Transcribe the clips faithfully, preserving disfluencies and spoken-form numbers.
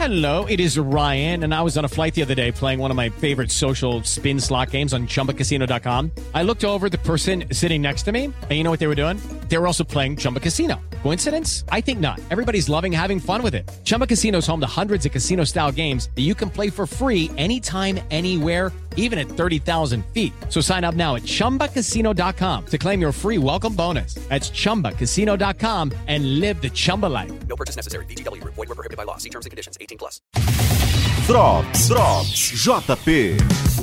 Hello, it is Ryan, and I was on a flight the other day playing one of my favorite social spin slot games on Chumba Casino dot com. I looked over at the person sitting next to me, and you know what they were doing? They were also playing Chumba Casino. Coincidence? I think not. Everybody's loving having fun with it. Chumba Casino is home to hundreds of casino-style games that you can play for free anytime, anywhere, even at thirty thousand feet. So sign up now at Chumba Casino dot com to claim your free welcome bonus. That's Chumba Casino dot com and live the Chumba life. No purchase necessary. V G W. Void where prohibited by law. See terms and conditions. eighteen plus. Drops, Drops, J P.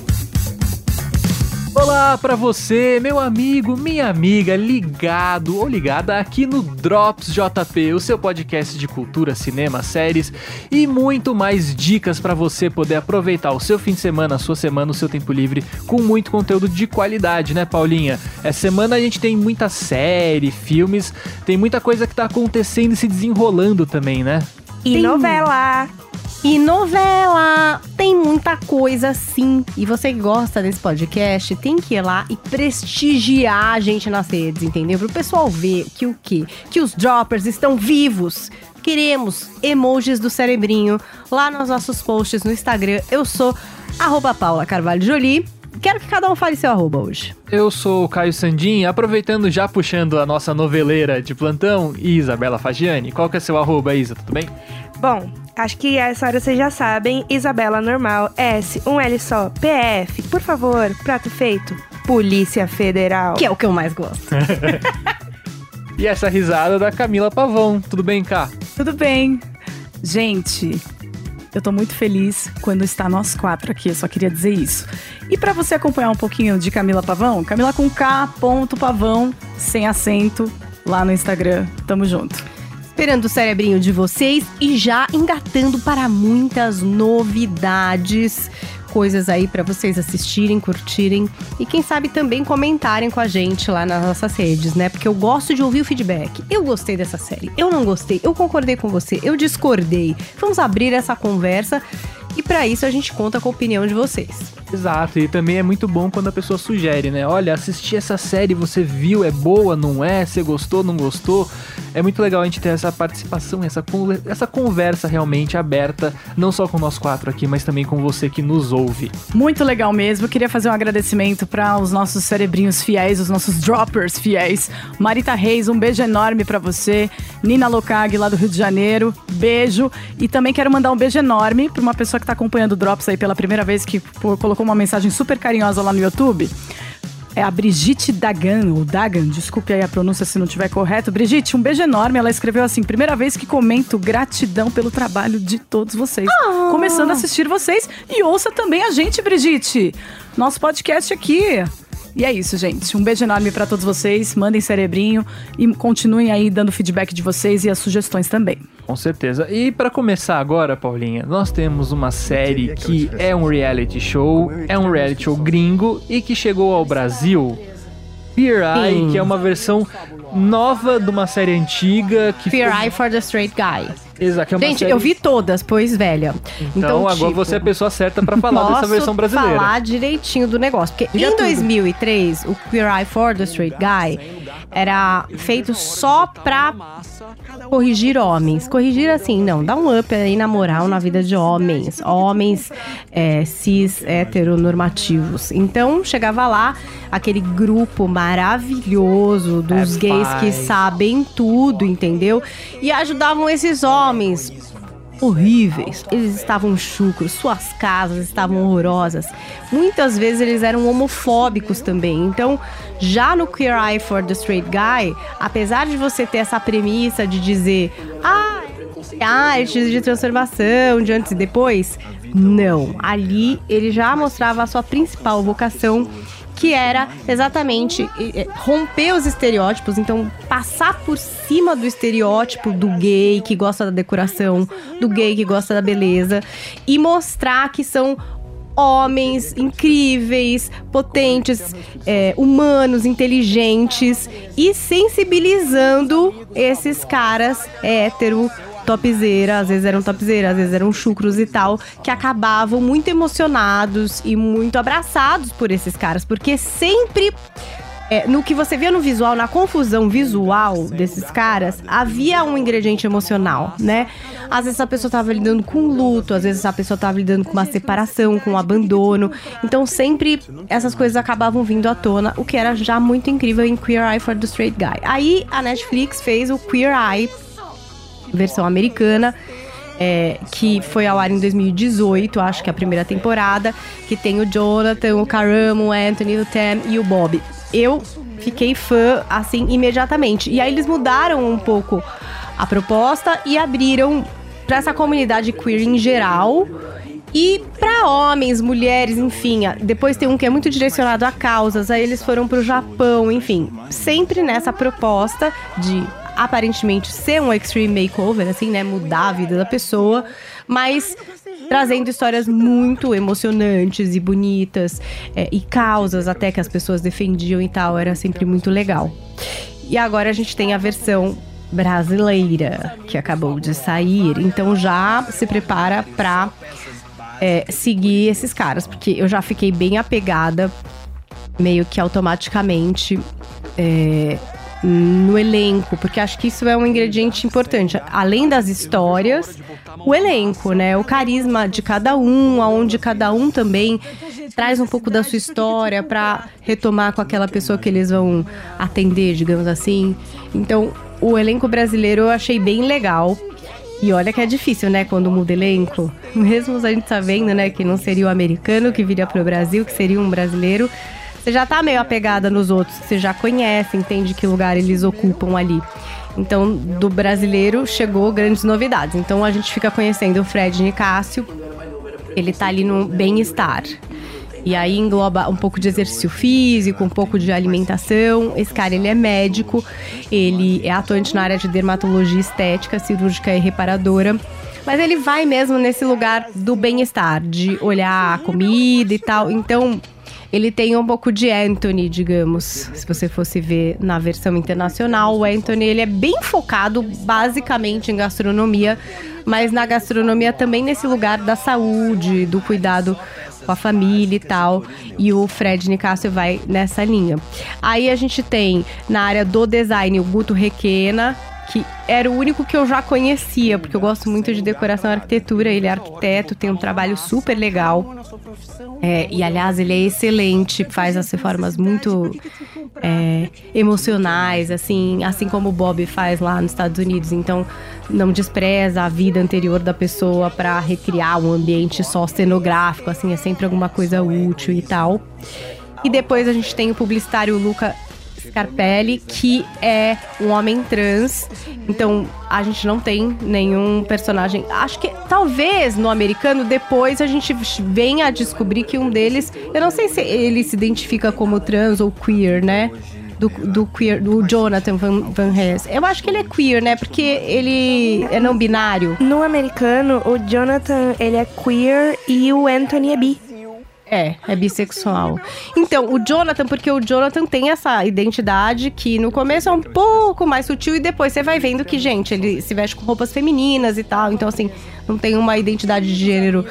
Olá pra você, meu amigo, minha amiga, ligado ou ligada aqui no Drops J P, o seu podcast de cultura, cinema, séries e muito mais dicas pra você poder aproveitar o seu fim de semana, a sua semana, o seu tempo livre com muito conteúdo de qualidade, né, Paulinha? Essa semana a gente tem muita série, filmes, tem muita coisa que tá acontecendo e se desenrolando também, né? E tem... novela! E novela, tem muita coisa sim. E você que gosta desse podcast, tem que ir lá e prestigiar a gente nas redes, entendeu? Pro pessoal ver que o quê? Que os droppers estão vivos. Queremos emojis do cerebrinho lá nos nossos posts no Instagram. Eu sou arroba Paula Carvalho Jolie. Quero que cada um fale seu arroba hoje. Eu sou o Caio Sandin, aproveitando já puxando a nossa noveleira de plantão, Isabela Fagiani. Qual que é seu arroba, Isa? Tudo bem? Bom, acho que essa hora vocês já sabem. Isabela normal, S, um L só, P F, por favor, prato feito, Polícia Federal. Que é o que eu mais gosto. E essa risada da Camila Pavão. Tudo bem, Cá? Tudo bem. Gente, eu tô muito feliz quando está nós quatro aqui, eu só queria dizer isso. E pra você acompanhar um pouquinho de Camila Pavão, Camila com K, ponto Pavão, sem acento, lá no Instagram. Tamo junto. Esperando o cerebrinho de vocês e já engatando para muitas novidades, coisas aí para vocês assistirem, curtirem e quem sabe também comentarem com a gente lá nas nossas redes, né? Porque eu gosto de ouvir o feedback. Eu gostei dessa série, eu não gostei, eu concordei com você, eu discordei. Vamos abrir essa conversa e para isso a gente conta com a opinião de vocês. Exato, e também é muito bom quando a pessoa sugere, né? Olha, assisti essa série, você viu, é boa, não é? Você gostou, não gostou? É muito legal a gente ter essa participação, essa, essa conversa realmente aberta, não só com nós quatro aqui, mas também com você que nos ouve. Muito legal mesmo, eu queria fazer um agradecimento para os nossos cerebrinhos fiéis, os nossos droppers fiéis. Marita Reis, um beijo enorme para você. Nina Locag, lá do Rio de Janeiro, beijo. E também quero mandar um beijo enorme para uma pessoa que está acompanhando o Drops aí pela primeira vez, que pô, colocou uma mensagem super carinhosa lá no YouTube. É a Brigitte Dagan, ou Dagan, desculpe aí a pronúncia se não estiver correto. Brigitte, um beijo enorme. Ela escreveu assim: primeira vez que comento, gratidão pelo trabalho de todos vocês. Oh. Começando a assistir vocês e ouça também a gente, Brigitte. Nosso podcast aqui. E é isso, gente. Um beijo enorme pra todos vocês. Mandem cerebrinho e continuem aí dando feedback de vocês e as sugestões também. Com certeza. E pra começar agora, Paulinha, nós temos uma série que é um reality show, é um reality show gringo e que chegou ao Brasil. Queer Eye, que é uma versão nova de uma série antiga. Que Queer ficou... Eye for the Straight Guy. Exato. É uma Gente, série... eu vi todas, pois velha. Então, então agora tipo, você é a pessoa certa pra falar dessa versão brasileira. Posso falar direitinho do negócio. Porque Diga em tudo. dois mil e três, o Queer Eye for the Straight Guy era feito só pra corrigir homens. Corrigir assim, não. Dá um up aí na moral na vida de homens. Homens é, cis, heteronormativos. Então, chegava lá aquele grupo maravilhoso dos É gays pai. que sabem tudo, entendeu? E ajudavam esses homens horríveis. Eles estavam chucros, suas casas estavam horrorosas. Muitas vezes eles eram homofóbicos também. Então, já no Queer Eye for the Straight Guy, apesar de você ter essa premissa de dizer ah, artes de transformação, de antes e depois, não. Ali ele já mostrava a sua principal vocação, que era exatamente romper os estereótipos, então passar por cima do estereótipo do gay que gosta da decoração, do gay que gosta da beleza, e mostrar que são homens incríveis, potentes, é, humanos, inteligentes, e sensibilizando esses caras hétero, topzeira, às vezes eram topzeira, às vezes eram chucros e tal, que acabavam muito emocionados e muito abraçados por esses caras, porque sempre É, no que você via no visual, na confusão visual desses caras, havia um ingrediente emocional, né? Às vezes a pessoa tava lidando com luto, às vezes a pessoa tava lidando com uma separação, com um abandono. Então sempre essas coisas acabavam vindo à tona, o que era já muito incrível em Queer Eye for the Straight Guy. Aí a Netflix fez o Queer Eye, versão americana, É, que foi ao ar em dois mil e dezoito, acho que é a primeira temporada, que tem o Jonathan, o Karam, o Anthony, o Tam e o Bob. Eu fiquei fã, assim, imediatamente. E aí eles mudaram um pouco a proposta e abriram para essa comunidade queer em geral e para homens, mulheres, enfim. Depois tem um que é muito direcionado a causas, aí eles foram pro Japão, enfim. Sempre nessa proposta de aparentemente ser um extreme makeover, assim, né, mudar a vida da pessoa, mas trazendo histórias muito emocionantes e bonitas, é, e causas até que as pessoas defendiam e tal, era sempre muito legal. E agora a gente tem a versão brasileira, que acabou de sair, então já se prepara pra é, seguir esses caras, porque eu já fiquei bem apegada, meio que automaticamente, é, no elenco, porque acho que isso é um ingrediente importante. Além das histórias, o elenco, né? O carisma de cada um, aonde cada um também traz um pouco da sua história pra retomar com aquela pessoa que eles vão atender, digamos assim. Então, o elenco brasileiro eu achei bem legal. E olha que é difícil, né, quando muda elenco. Mesmo a gente sabendo, né, que não seria o americano que viria pro Brasil, que seria um brasileiro. Você já tá meio apegada nos outros, você já conhece, entende que lugar eles ocupam ali. Então, do brasileiro chegou grandes novidades. Então, a gente fica conhecendo o Fred Nicásio. Ele tá ali no bem-estar. E aí engloba um pouco de exercício físico, um pouco de alimentação. Esse cara, ele é médico, ele é atuante na área de dermatologia estética, cirúrgica e reparadora. Mas ele vai mesmo nesse lugar do bem-estar, de olhar a comida e tal. Então, ele tem um pouco de Anthony, digamos, se você fosse ver na versão internacional. O Anthony, ele é bem focado basicamente em gastronomia, mas na gastronomia também nesse lugar da saúde, do cuidado com a família e tal. E o Fred Nicásio vai nessa linha. Aí a gente tem na área do design o Guto Requena, que era o único que eu já conhecia, porque eu gosto muito de decoração e arquitetura. Ele é arquiteto, tem um trabalho super legal. É, e, aliás, ele é excelente, faz as reformas muito é, emocionais, assim, assim como o Bob faz lá nos Estados Unidos. Então, não despreza a vida anterior da pessoa para recriar um ambiente só cenográfico, assim, é sempre alguma coisa útil e tal. E depois a gente tem o publicitário Luca Scarpelli, que é um homem trans. Então, a gente não tem nenhum personagem. Acho que talvez no americano depois a gente venha a descobrir que um deles, eu não sei se ele se identifica como trans ou queer, né? Do, do queer, do Jonathan Van, Van Ness. Eu acho que ele é queer, né? Porque ele é não binário. No americano, o Jonathan, ele é queer e o Anthony é bi. É, é bissexual. Então, o Jonathan, porque o Jonathan tem essa identidade que no começo é um pouco mais sutil e depois você vai vendo que, gente, ele se veste com roupas femininas e tal. Então, assim, não tem uma identidade de gênero,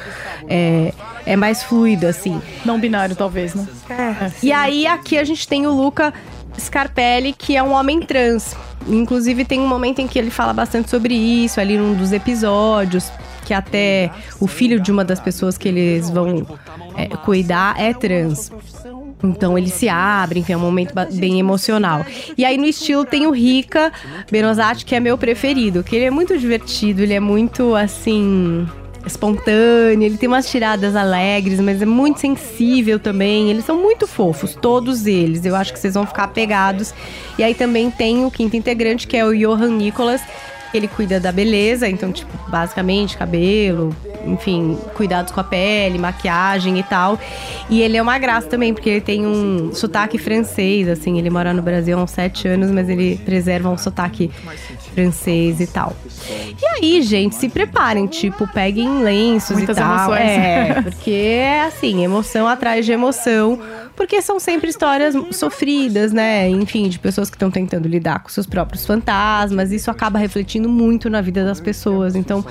é, é mais fluida, assim. Não binário, talvez, né? É. E aí, aqui a gente tem o Luca Scarpelli, que é um homem trans. Inclusive, tem um momento em que ele fala bastante sobre isso, ali num dos episódios, que até o filho de uma das pessoas que eles vão é, cuidar é trans. Então ele se abre, enfim, é um momento bem emocional. E aí no estilo tem o Rica Benozati, que é meu preferido, que ele é muito divertido, ele é muito, assim, espontâneo, ele tem umas tiradas alegres, mas é muito sensível também. Eles são muito fofos, todos eles. Eu acho que vocês vão ficar apegados. E aí também tem o quinto integrante, que é o Johan Nicholas. Ele cuida da beleza, então, tipo, basicamente, cabelo, enfim, cuidados com a pele, maquiagem e tal. E ele é uma graça também, porque ele tem um sotaque francês, assim, ele mora no Brasil há uns sete anos, mas ele preserva um sotaque francês e tal. E aí, gente, se preparem, tipo, peguem lenços Muitas e tal. Emoções. É, porque é assim, emoção atrás de emoção, porque são sempre histórias sofridas, né? Enfim, de pessoas que estão tentando lidar com seus próprios fantasmas. Isso acaba refletindo muito na vida das pessoas. Então,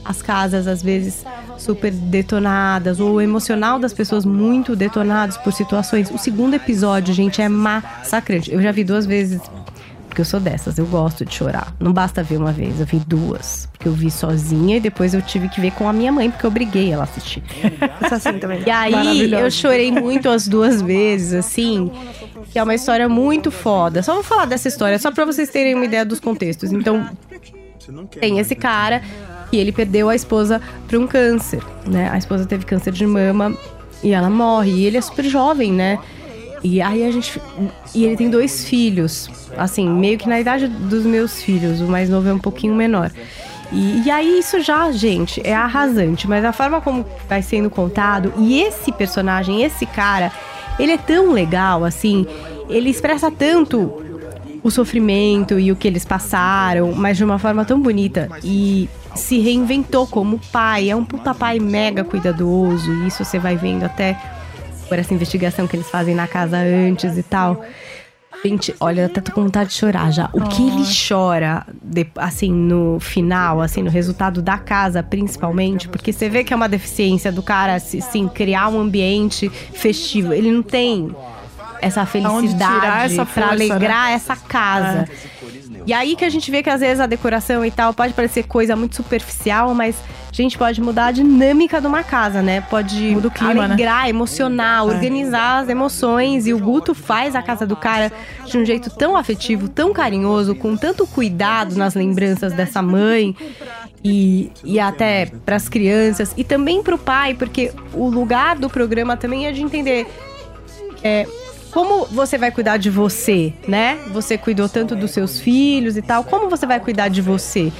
as casas às vezes super detonadas, ou o emocional das pessoas muito detonados por situações. O segundo episódio, gente, é massacrante. Eu já vi duas vezes, porque eu sou dessas, eu gosto de chorar. Não basta ver uma vez, eu vi duas. Porque eu vi sozinha e depois eu tive que ver com a minha mãe, porque eu obriguei ela a assistir. Eu sou assim também. E aí, eu chorei muito as duas vezes, assim, que é uma história muito foda. Só vou falar dessa história, só pra vocês terem uma ideia dos contextos. Então, tem esse cara que ele perdeu a esposa pra um câncer, né? A esposa teve câncer de mama e ela morre. E ele é super jovem, né? E aí a gente... E ele tem dois filhos, assim, meio que na idade dos meus filhos. O mais novo é um pouquinho menor. E, e aí isso já, gente, é arrasante. Mas a forma como vai sendo contado... E esse personagem, esse cara, ele é tão legal, assim... Ele expressa tanto o sofrimento e o que eles passaram, mas de uma forma tão bonita. E se reinventou como pai. É um puta pai mega cuidadoso. E isso você vai vendo até por essa investigação que eles fazem na casa antes e tal. Gente, olha, eu até tô com vontade de chorar já. O que ele chora, de, assim, no final, assim, no resultado da casa, principalmente, porque você vê que é uma deficiência do cara, assim, criar um ambiente festivo. Ele não tem essa felicidade essa pra força, alegrar, né? Essa casa. É. E aí que a gente vê que às vezes a decoração e tal pode parecer coisa muito superficial, mas a gente pode mudar a dinâmica de uma casa, né? Pode Muda o clima, alegrar, né? emocionar, organizar é. as emoções. E o Guto faz a casa do cara de um jeito tão afetivo, tão carinhoso, com tanto cuidado nas lembranças dessa mãe. E, e até pras crianças. E também pro pai, porque o lugar do programa também é de entender... É, como você vai cuidar de você, né? Você cuidou tanto dos seus filhos e tal. Como você vai cuidar de você?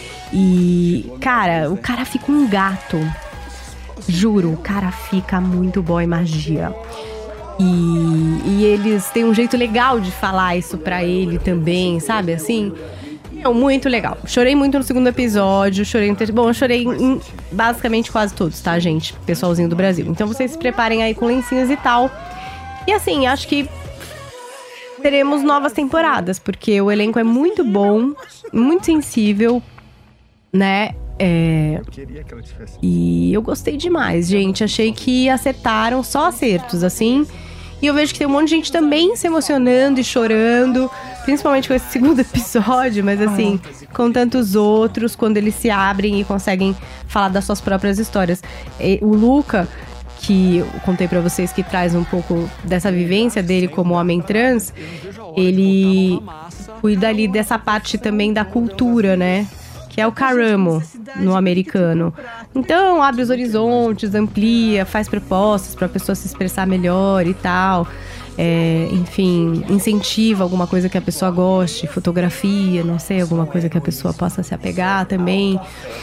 E, cara, o cara fica um gato. Juro, o cara fica muito boy magia. E, e eles têm um jeito legal de falar isso pra ele também, sabe? Assim, é muito legal. Chorei muito no segundo episódio. Chorei no terceiro. Bom, eu chorei em basicamente quase todos, tá, gente? Pessoalzinho do Brasil. Então vocês se preparem aí com lencinhos e tal. E assim, acho que teremos novas temporadas, porque o elenco é muito bom, muito sensível, né? É... E eu gostei demais, gente. Achei que acertaram, só acertos, assim. E eu vejo que tem um monte de gente também se emocionando e chorando, principalmente com esse segundo episódio, mas assim, com tantos outros, quando eles se abrem e conseguem falar das suas próprias histórias. E o Luca... que eu contei pra vocês, que traz um pouco dessa vivência dele como homem trans, ele cuida ali dessa parte também da cultura, né? Que é o caramo no americano. Então, abre os horizontes, amplia, faz propostas pra pessoa se expressar melhor e tal. É, enfim, incentiva alguma coisa que a pessoa goste, fotografia, não sei, alguma coisa que a pessoa possa se apegar também.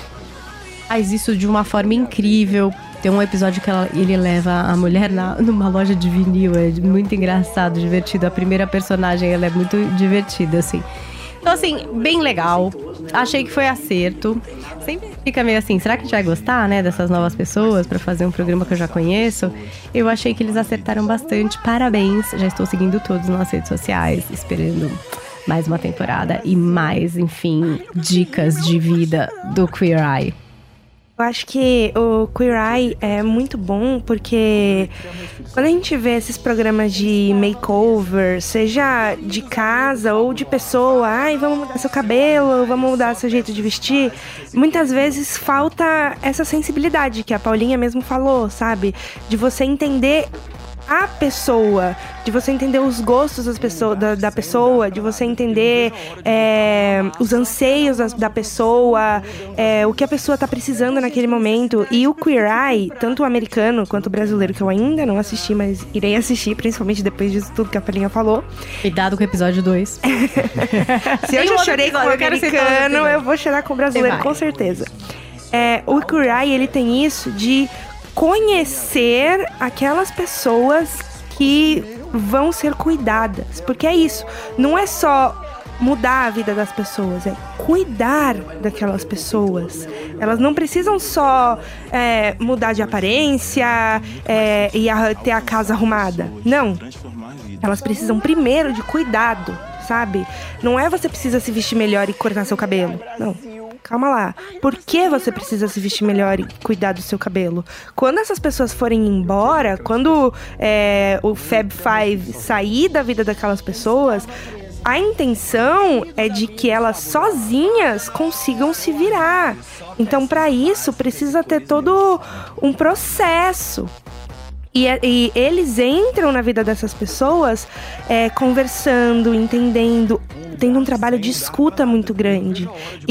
Faz isso de uma forma incrível. Tem um episódio que ela, ele leva a mulher na, numa loja de vinil. É muito engraçado, divertido. A primeira personagem, ela é muito divertida, assim. Então, assim, bem legal. Achei que foi acerto. Sempre fica meio assim, será que a gente vai gostar, né? Dessas novas pessoas pra fazer um programa que eu já conheço? Eu achei que eles acertaram bastante. Parabéns. Já estou seguindo todos nas redes sociais, esperando mais uma temporada e mais, enfim, dicas de vida do Queer Eye. Eu acho que o Queer Eye é muito bom porque quando a gente vê esses programas de makeover, seja de casa ou de pessoa, ai, vamos mudar seu cabelo, vamos mudar seu jeito de vestir, muitas vezes falta essa sensibilidade que a Paulinha mesmo falou, sabe? De você entender a pessoa, de você entender os gostos das pessoa, da, da pessoa, de você entender é, os anseios da, da pessoa, é, o que a pessoa tá precisando naquele momento. E o Queer Eye, tanto o americano quanto o brasileiro, que eu ainda não assisti, mas irei assistir, principalmente depois disso tudo que a Paulinha falou. Cuidado com o episódio dois. Se eu já chorei com o americano, eu vou chorar com o brasileiro, com certeza. É, o Queer Eye, ele tem isso de conhecer aquelas pessoas que vão ser cuidadas. Porque é isso, não é só mudar a vida das pessoas, é cuidar daquelas pessoas. Elas não precisam só é, mudar de aparência é, e a, ter a casa arrumada. Não, elas precisam primeiro de cuidado, sabe? Não é você precisa se vestir melhor e cortar seu cabelo, não. calma lá. Por que você precisa se vestir melhor e cuidar do seu cabelo? Quando essas pessoas forem embora, quando é, o Fab Five sair da vida daquelas pessoas, a intenção é de que elas sozinhas consigam se virar. Então, para isso, precisa ter todo um processo. E, e eles entram na vida dessas pessoas é, conversando, entendendo, tendo um trabalho de escuta muito grande.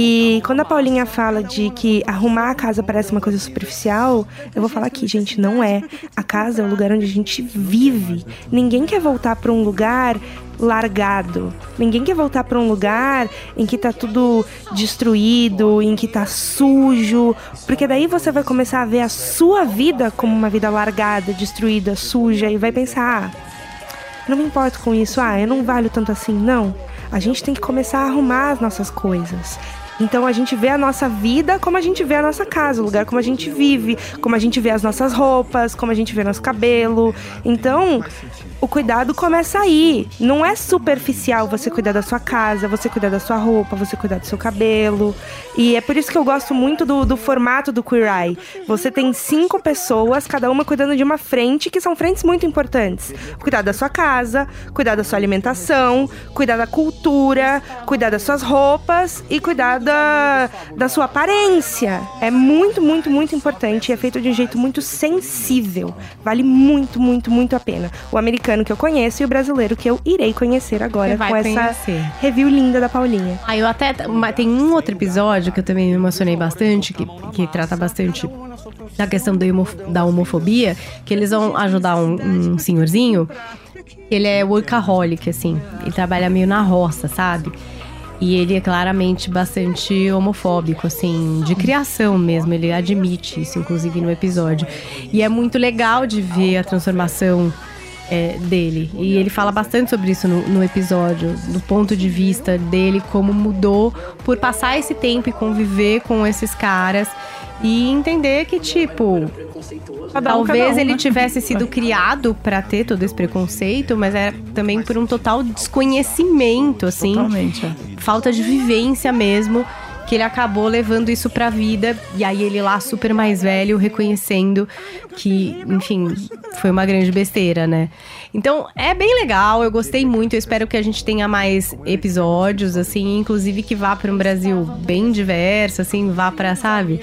E quando a Paulinha fala de que arrumar a casa parece uma coisa superficial, eu vou falar aqui, gente, não é. A casa é o lugar onde a gente vive. Ninguém quer voltar para um lugar largado. Ninguém quer voltar para um lugar em que tá tudo destruído, em que tá sujo, porque daí você vai começar a ver a sua vida como uma vida largada, destruída, suja, e vai pensar, ah, não me importo com isso, ah, eu não valho tanto assim, não. A gente tem que começar a arrumar as nossas coisas. Então a gente vê a nossa vida como a gente vê a nossa casa, o lugar como a gente vive, como a gente vê as nossas roupas, como a gente vê nosso cabelo. Então, o cuidado começa aí. Não é superficial você cuidar da sua casa, você cuidar da sua roupa, você cuidar do seu cabelo. E é por isso que eu gosto muito do, do formato do Queer Eye. Você tem cinco pessoas, cada uma cuidando de uma frente, que são frentes muito importantes. Cuidar da sua casa, cuidar da sua alimentação, cuidar da cultura, cuidar das suas roupas e cuidar da, da sua aparência. É muito, muito, muito importante e é feito de um jeito muito sensível. Vale muito, muito, muito a pena. O americano que eu conheço e o brasileiro que eu irei conhecer agora com essa conhecer. review linda da Paulinha. Ah, eu até... Tem um outro episódio que eu também me emocionei bastante, que, que trata bastante da questão da, homof- da homofobia, que eles vão ajudar um, um senhorzinho, ele é workaholic, assim, ele trabalha meio na roça, sabe? E ele é claramente bastante homofóbico, assim, de criação mesmo. Ele admite isso, inclusive, no episódio. E é muito legal de ver a transformação é, dele. E ele fala bastante sobre isso no, no episódio, do ponto de vista dele, como mudou por passar esse tempo e conviver com esses caras. E entender que, tipo, Cada um, talvez cada um, ele né? tivesse sido criado pra ter todo esse preconceito, mas é também por um total desconhecimento, assim. Totalmente, é. Falta de vivência mesmo, que ele acabou levando isso pra vida. E aí ele lá, super mais velho, reconhecendo que, enfim, foi uma grande besteira, né? Então, é bem legal, eu gostei muito. Eu espero que a gente tenha mais episódios, assim, inclusive que vá para um Brasil bem diverso, assim, vá pra, sabe,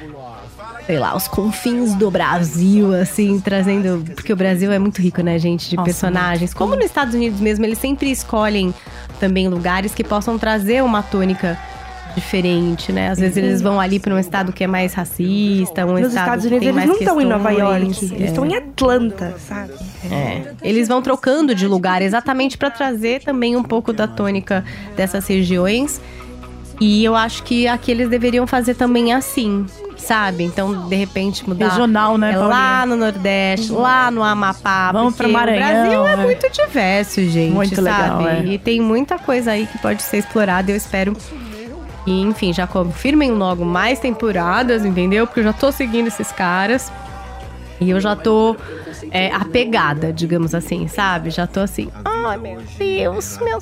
sei lá, os confins do Brasil, assim, trazendo... Porque o Brasil é muito rico, né, gente, de Nossa, personagens. Como nos Estados Unidos mesmo, eles sempre escolhem também lugares que possam trazer uma tônica diferente, né? Às vezes eles vão ali para um estado que é mais racista, um Nos estado Estados que Unidos tem eles mais não estão em Nova York, questões, eles é. estão em Atlanta, sabe? É. Eles vão trocando de lugar exatamente para trazer também um pouco da tônica dessas regiões. E eu acho que aqui eles deveriam fazer também assim, sabe? Então, de repente, mudar... Regional, né, é Paulinha? lá no Nordeste, lá no Amapá. Vamos porque pra Maranhão, o Brasil é, é. muito diverso, gente, Muito sabe? legal, é. E tem muita coisa aí que pode ser explorada, eu espero... E, enfim, já confirmem logo mais temporadas, entendeu? Porque eu já tô seguindo esses caras. E eu já tô é, apegada, digamos assim, sabe? Já tô assim, ai meu Deus, meu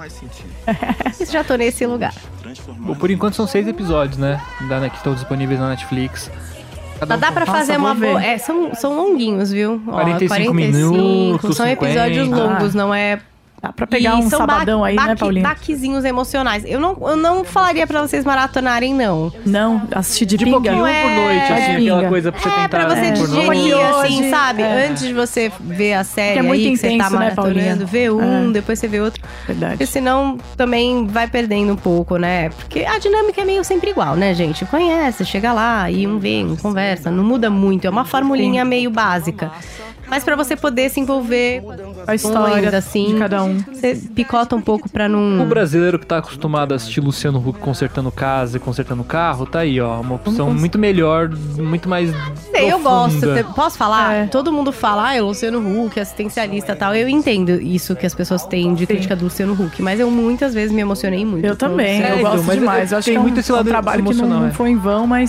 Deus. Já tô nesse lugar. Bom, por enquanto são seis episódios, né? Da, que estão disponíveis na Netflix. Cada Só um dá com- pra Nossa, fazer vou uma ver. boa... É, são, são longuinhos, viu? Ó, quarenta e cinco minutos, São episódios cinquenta. longos, não é... Dá pra pegar E um são sabadão ba- aí, né, baque- Paulinha? baquezinhos emocionais. Eu não, eu não falaria pra vocês maratonarem, não. Não, assistir de, De pinga. pouquinho é- por noite, assim, pinga. aquela coisa pra você É, tentar... pra você É, por noite. digerir, hoje, assim, sabe? é. Antes de você ver a série Que é muito aí, que você tá intenso, né, Paulinha? maratonando, vê um, É. depois você vê outro. Verdade. Porque senão também vai perdendo um pouco, né? Porque a dinâmica é meio sempre igual, né, gente? Conhece, chega lá, e um vê, um conversa. Não muda muito, é uma formulinha meio básica. Mas pra você poder se envolver A história coisa, assim, de cada um. você picota um pouco pra não... O brasileiro que tá acostumado a assistir Luciano Huck consertando casa e consertando carro, tá aí, ó. Uma opção muito melhor, muito mais Sei, eu gosto. profunda. Te- Posso falar? É. Todo mundo fala, ah, é o Luciano Huck, assistencialista e tal. Eu entendo isso que as pessoas têm de crítica do Luciano Huck, mas eu muitas vezes me emocionei muito. Eu com- também, Sério? eu gosto mas demais. Eu acho tem que é um, muito esse lado um trabalho que emocional, não é. foi em vão, mas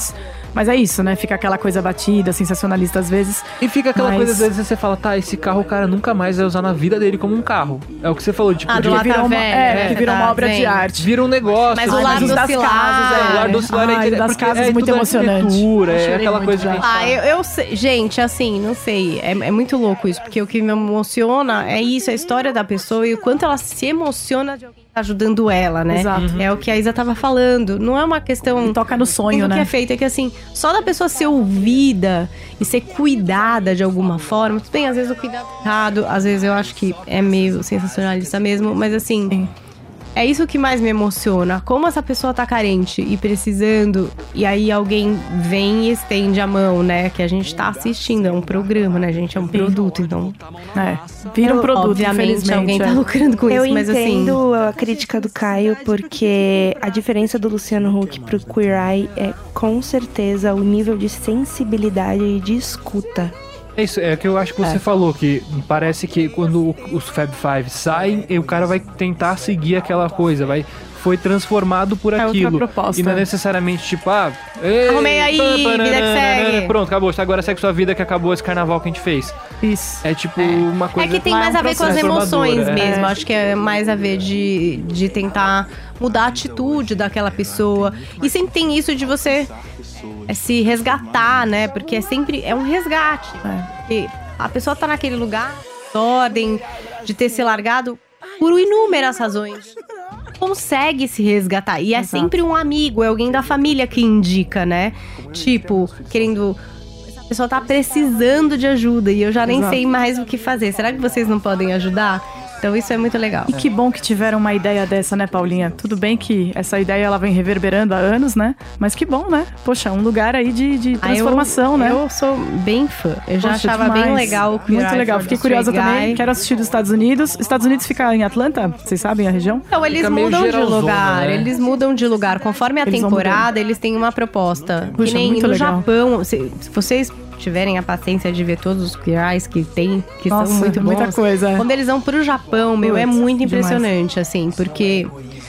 Mas é isso, né? Fica aquela coisa batida, sensacionalista às vezes. E fica aquela Mas- coisa, às vezes você fala, tá, esse carro o cara nunca mais vai usar na vida dele como um carro. É o que você falou, tipo, Ah, de do Que virou uma, velho, é, né? que virou uma Tá obra de dizendo. arte. vira um negócio. Mas o Ai, Lar os do das Oscilar. casas, É, o Lar do Oscilar é, Ai, é das porque casas é muito tudo emocionante. arquitetura, Eu é chorei aquela muito coisa já. de gente Ah, fala, eu, eu sei, gente, assim, não sei, é, é muito louco isso, porque o que me emociona é isso, a história da pessoa e o quanto ela se emociona de alguém que tá ajudando ela, né? Exato. É o que a Isa tava falando, não é uma questão... Toca no sonho, Tudo né? que é feito é que, assim, só da pessoa ser ouvida e ser cuidada de alguma forma, tudo bem, às vezes o cuidado é errado, às vezes eu acho que é meio sensacionalista mesmo, mas assim... Sim. É isso que mais me emociona. Como essa pessoa tá carente e precisando, e aí alguém vem e estende a mão, né? Que a gente tá assistindo, é um programa, né, gente? É um produto, então. É, vira um Eu, produto, obviamente, infelizmente. alguém tá é. lucrando com Eu isso, mas assim. entendo a crítica do Caio, porque a diferença do Luciano Huck pro Queer Eye é com certeza o nível de sensibilidade e de escuta. É isso, é que eu acho que você É. falou, que parece que quando os Fab Five saem, e o cara vai tentar seguir aquela coisa, vai, foi transformado por É outra aquilo. proposta. E não é necessariamente tipo, ah, ei, Arrumei aí, pam, vida que pananana, segue. pronto, acabou, agora segue sua vida que acabou esse carnaval que a gente fez. Isso. É tipo uma É coisa... que tem Lá é mais um a ver com as processo emoções transformador, é. mesmo. Acho que é mais a ver de, de tentar mudar a atitude daquela pessoa. E sempre tem isso de você é, se resgatar, né? Porque é sempre é um resgate. Porque a pessoa tá naquele lugar, ordem de ter se largado por inúmeras razões. Consegue se resgatar. E é Exato. sempre um amigo, é alguém da família que indica, né? Tipo, querendo. Essa pessoa tá precisando de ajuda e eu já nem Exato. sei mais o que fazer. Será que vocês não podem ajudar? Então isso é muito legal. E que bom que tiveram uma ideia dessa, né, Paulinha? Tudo bem que essa ideia ela vem reverberando há anos, né? Mas que bom, né? Poxa, um lugar aí de, de Ah, eu- transformação, né? Eu sou bem fã. Eu já Poxa, achava demais. bem legal o Queer Muito Eye legal. for Fiquei the curiosa Straight também. Guy. Quero assistir dos Estados Unidos. Estados Unidos fica em Atlanta? Vocês sabem a região? Então, eles Fica meio mudam de geralzona, lugar, né? eles mudam de lugar. Conforme a Eles vão temporada, eles têm uma proposta. Puxa, que nem muito no legal. Japão, se, se vocês tiverem a paciência de ver todos os Queer Eyes que tem, que Nossa, são muito bons. muita coisa, é. Quando eles vão pro Japão, meu, é Putz, muito demais. impressionante, assim, porque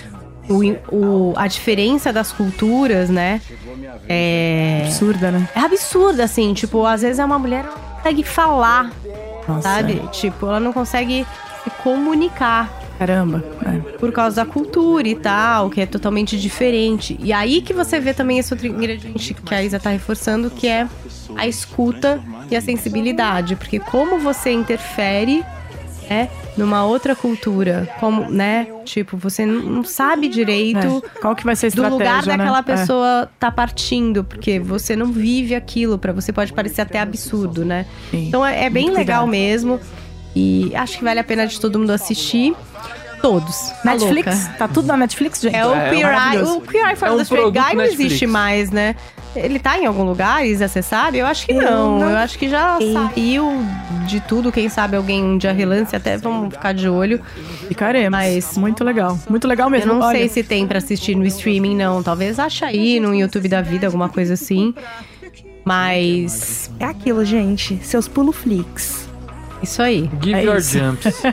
o, o, a diferença das culturas, né, é... Absurda, né? É absurdo, assim, tipo, às vezes é uma mulher que não consegue falar, Nossa, sabe? Tipo, ela não consegue se comunicar Caramba. É. por causa da cultura e tal, que é totalmente diferente. E aí que você vê também esse outro ingrediente que a Isa tá reforçando, que é a escuta e a sensibilidade. Porque como você interfere, né, numa outra cultura, como, né, tipo, você não não sabe direito... É. Qual que vai ser a Do estratégia, lugar daquela né? pessoa tá partindo, porque você não vive aquilo, pra você pode parecer até absurdo, né? Sim. Então é, é bem Muito legal cuidado. mesmo. E acho que vale a pena de todo mundo assistir. Todos. É. A Netflix? louca. Tá tudo na Netflix, gente? É o É, Queer Eye. maravilhoso. O Queer Eye for É um the Straight produto Guy não Netflix. existe mais, né? Ele tá em algum lugar, Isa, você sabe? Eu acho que não. não Eu acho que já sei. saiu de tudo. Quem sabe alguém um dia relance, até vamos ficar de olho. Ficaremos. Mas- Muito legal. Muito legal Eu mesmo. não Olha, sei se tem pra assistir no streaming, não. Talvez ache aí no YouTube da vida, alguma coisa assim. Mas É aquilo, gente. Seus pulo flix. isso aí. Give É your isso. jumps.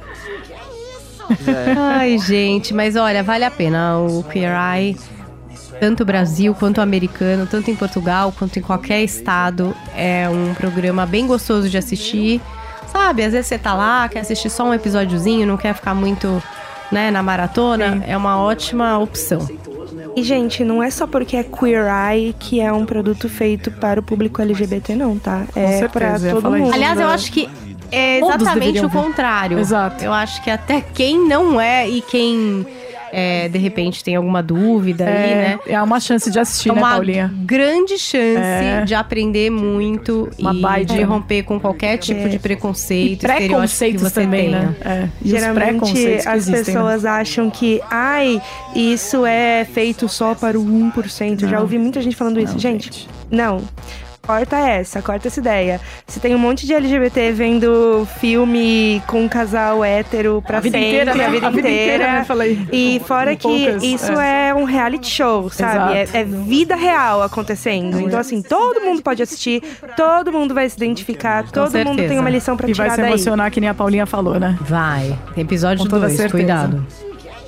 Ai, gente, mas olha, vale a pena o Queer Eye, tanto Brasil quanto americano, tanto em Portugal quanto em qualquer estado. É um programa bem gostoso de assistir. Sabe, às vezes você tá lá, quer assistir só um episódiozinho, não quer ficar muito, né, na maratona. É uma ótima opção. E, gente, não é só porque é Queer Eye que é um produto feito para o público L G B T, não, tá? É certeza, pra eu ia todo falar isso. mundo. Aliás, eu acho que é Todos exatamente deveriam o ver. contrário. Exato. Eu acho que até quem não é e quem, é, de repente, tem alguma dúvida aí, é, né? é uma chance de assistir, É né, uma Paulinha? grande chance É. de aprender muito Uma e baita. de romper com qualquer tipo de E preconceito, estereótipo que preconceitos você também, tenha. né? É. E os Geralmente preconceitos que as existem, né? pessoas acham que, ai, isso é feito só para o um por cento. Já Não. ouvi muita gente falando isso. Não, Gente, gente. não. Corta essa, corta essa ideia. Se tem um monte de L G B T vendo filme com um casal hétero pra A vida sempre, inteira, né? a vida A vida inteira. inteira, né? Falei. E fora que Poucas, isso é. um reality show, sabe? É, Exato. é vida real acontecendo. Então, assim, todo mundo pode assistir, todo mundo vai se identificar, todo mundo certeza. tem uma lição pra E vai tirar se daí. emocionar, que nem a Paulinha falou, né? Vai. Episódio Com toda dois, certeza. cuidado.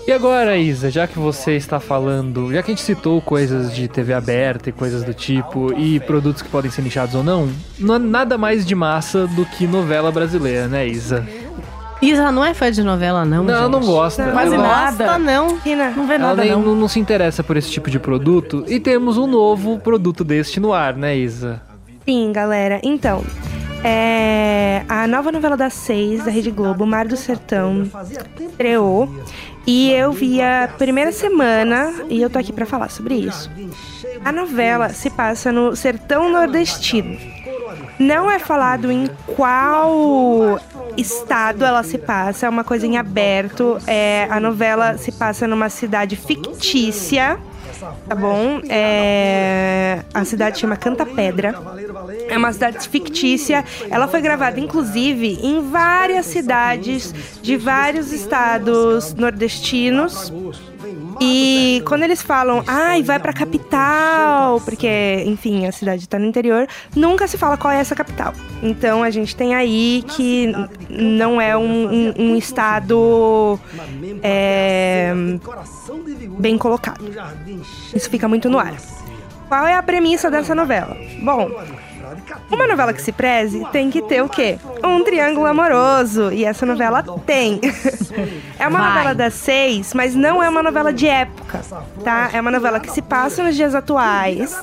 E agora, Isa, já que você está falando, já que a gente citou coisas de T V aberta e coisas do tipo, e produtos que podem ser nichados ou não, não é nada mais de massa do que novela brasileira, né, Isa? Isa não é fã de novela, não, Não, gente. ela não gosta. Quase ela, nada. Gosta, não. Rina, Não vê ela nada, nem- não. não. não se interessa por esse tipo de produto. E temos um novo produto deste no ar, né, Isa? sim, galera. Então, é, a nova novela das seis da Rede Globo, Mar do Sertão, estreou. E eu vi a primeira semana e eu tô aqui pra falar sobre isso. A novela se passa no sertão nordestino. Não é falado em qual estado ela se passa, é uma coisa em aberto. É, a novela se passa numa cidade fictícia, tá bom? É, a cidade chama Canta Pedra. É uma cidade fictícia. Ela foi gravada, inclusive, em várias cidades de vários estados nordestinos. E quando eles falam, ai, vai pra capital, porque, enfim, a cidade tá no interior, nunca se fala qual é essa capital. Então a gente tem aí que não é um, um, um estado é, bem colocado. Isso fica muito no ar. Qual é a premissa dessa novela? Bom, uma novela que se preze tem que ter o quê? Um triângulo amoroso. E essa novela tem. É uma Vai. novela das seis, mas não é uma novela de época, tá? É uma novela que se passa nos dias atuais,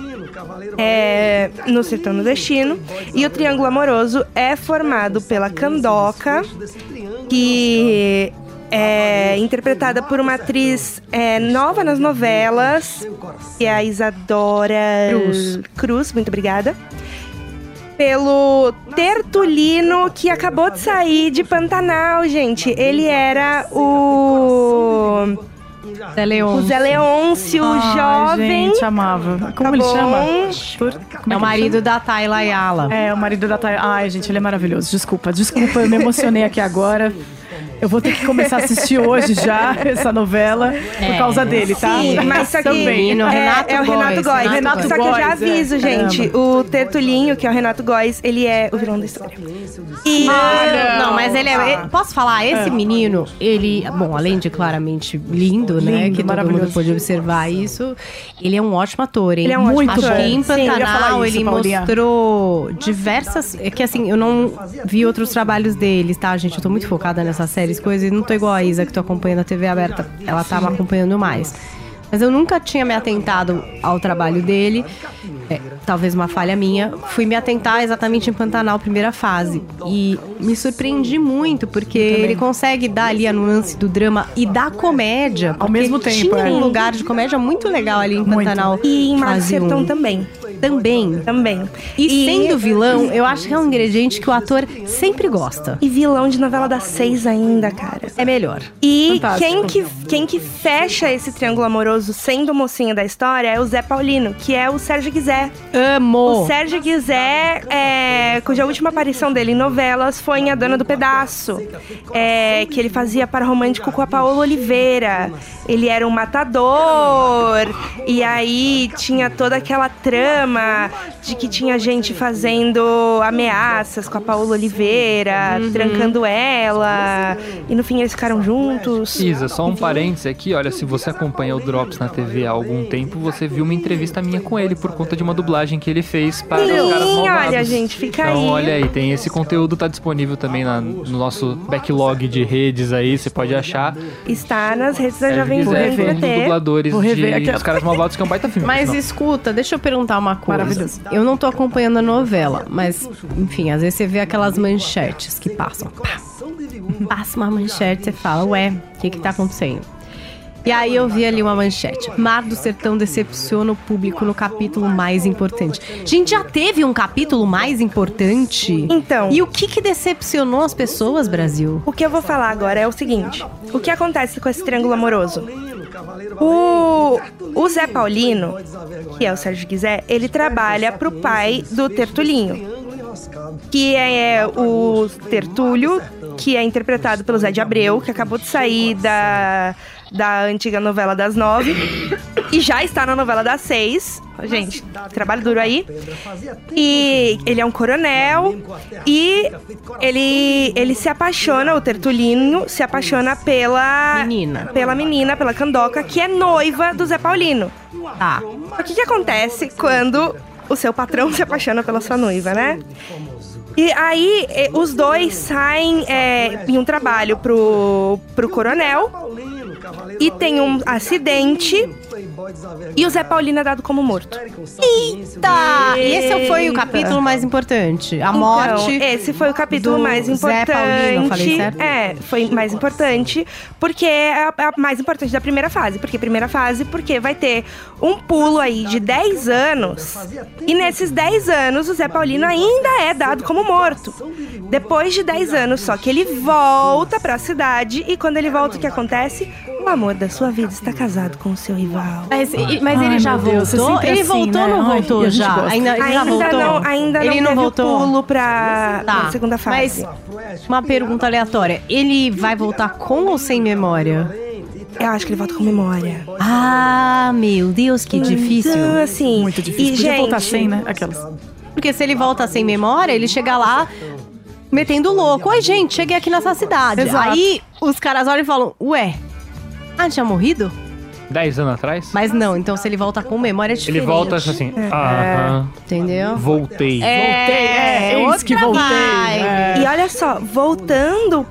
é, no sertão nordestino. E o triângulo amoroso é formado pela Candoca, que é interpretada por uma atriz é, nova nas novelas, que é a Isadora Cruz. Cruz, muito obrigada. Pelo Tertulino, que acabou de sair de Pantanal, gente. Ele era o... Zé O Leon. Zé Leôncio, Ai, jovem. gente, amava. Como Tá ele bom. chama? Tur- como É o que ele marido da Tayla Ayala. chama? É, o marido da Thay. Ai, gente, ele é maravilhoso. Desculpa, desculpa, eu me emocionei aqui agora. Eu vou ter que começar a assistir hoje já essa novela por É, causa dele, tá? Sim, mas só que Também. Menino, é, Renato é o Renato Góes, Góes. Renato Só que eu já Góes, é. aviso, gente. O Tertulinho, que é o Renato Góes, ele é o vilão da história. E... Ah, não, mas ele é. ele- posso falar? Esse É. menino, ele. Bom, além de claramente lindo, né? Lindo, Que todo maravilhoso. mundo pode observar isso. Ele é um ótimo ator, hein? Ele é um Muito ótimo Acho ator. que em Sim, eu ia falar Pantanal isso, ele Paulinha. mostrou diversas. É que assim, eu não vi outros trabalhos deles, tá, gente? Eu tô muito focada nessas séries, coisas, e não tô igual a Isa, que tô acompanhando a T V aberta. Ela tá me acompanhando mais. Mas eu nunca tinha me atentado ao trabalho dele. É, talvez uma falha minha. Fui me atentar exatamente em Pantanal, primeira fase. E me surpreendi muito, porque ele consegue dar ali a nuance do drama e da comédia. Ao porque mesmo tempo, tinha é. um lugar de comédia muito legal ali em Muito. Pantanal. E em Mar do Fase Sertão um. também. Também. Também. E, sendo vilão, eu acho que é um ingrediente que o ator sempre gosta. E vilão de novela das seis ainda, cara. É melhor. E Fantástico. quem que, quem que fecha esse triângulo amoroso sendo o mocinho da história é o Zé Paulino, que é o Sérgio Guizé. Amo! O Sérgio Guizé, é, cuja última aparição dele em novelas foi em A Dona do Pedaço, é, que ele fazia par romântico com a Paola Oliveira. Ele era um matador, e aí tinha toda aquela trama de que tinha gente fazendo ameaças com a Paola Oliveira, trancando ela, e no fim eles ficaram juntos. Isa, só um parênteses aqui, olha, se você acompanha o Drops na T V há algum tempo, você viu uma entrevista minha com ele por conta de uma dublagem que ele fez para Sim, os Caras Malvados. olha, gente, fica então, aí. olha aí, tem esse conteúdo, tá disponível também na- no nosso backlog de redes aí, você pode achar. Está nas redes da Sérgio Jovem Pan Guizé, foi um dos T V. dubladores Vou rever de aqui. Os Caras Malvados, que é um baita filme. Mas por sinal. escuta, deixa eu perguntar uma coisa. Maravilhoso. Eu não tô acompanhando a novela, mas, enfim, às vezes você vê aquelas manchetes que passam. Pá. Passa uma manchete e você fala, ué, o que que tá acontecendo? E aí eu vi ali uma manchete. Mar do Sertão decepciona o público no capítulo mais importante. Gente, já teve um capítulo mais importante? Então. E o que que decepcionou as pessoas, Brasil? O que eu vou falar agora é o seguinte: o que acontece com esse triângulo amoroso? O, o Zé Paulino, que é o Sérgio Guizé, ele trabalha pro pai do Tertulinho, que é o Tertúlio, que é interpretado pelo Zé de Abreu, que acabou de sair da, da antiga novela das nove. e já está na novela das seis. Gente, trabalho duro aí. E ele é um coronel e ele, ele se apaixona, o Tertulino se apaixona pela Menina. pela menina, pela Candoca, que é noiva do Zé Paulino. Tá. O que que acontece quando o seu patrão se apaixona pela sua noiva, né? E aí, eh, os dois saem é, em um trabalho pro, pro coronel e tem um acidente e o Zé Paulino é dado como morto. Eita! E esse foi o capítulo mais importante. A morte. Então, esse foi o capítulo do mais Zé importante. Paulino, falei certo? É, foi mais importante, porque é a, a mais importante da primeira fase. Por que primeira fase? Porque vai ter um pulo aí de dez anos. E nesses dez anos, o Zé Paulino ainda é dado como morto. Depois de dez anos, só que ele volta pra cidade. E quando ele volta, o que acontece? O amor da sua vida está casado com o seu rival. Mas, e- mas Ai, ele já meu Deus, voltou? é sempre Ele assim, voltou ou né? não Ai, voltou e a gente já? gosta. Ainda, ele já Ainda voltou? não, ainda ele não, não teve voltou? o pulo pra Tá. pra segunda fase. Mas uma pergunta aleatória. Ele vai voltar com ou sem memória? Eu acho que ele volta com memória. Ah, meu Deus, que difícil. Então, assim, Muito difícil. E, Podia gente, voltar sem, né? Aquelas. Porque se ele volta sem memória, ele chega lá metendo louco. Oi, gente, cheguei aqui nessa cidade. Exato. Aí os caras olham e falam, ué, ah, tinha morrido? Dez anos atrás? Mas não, então se ele volta com memória é diferente. Ele volta assim, aham, Entendeu? voltei. É, outra eis que voltei. vibe. É. E olha só, voltando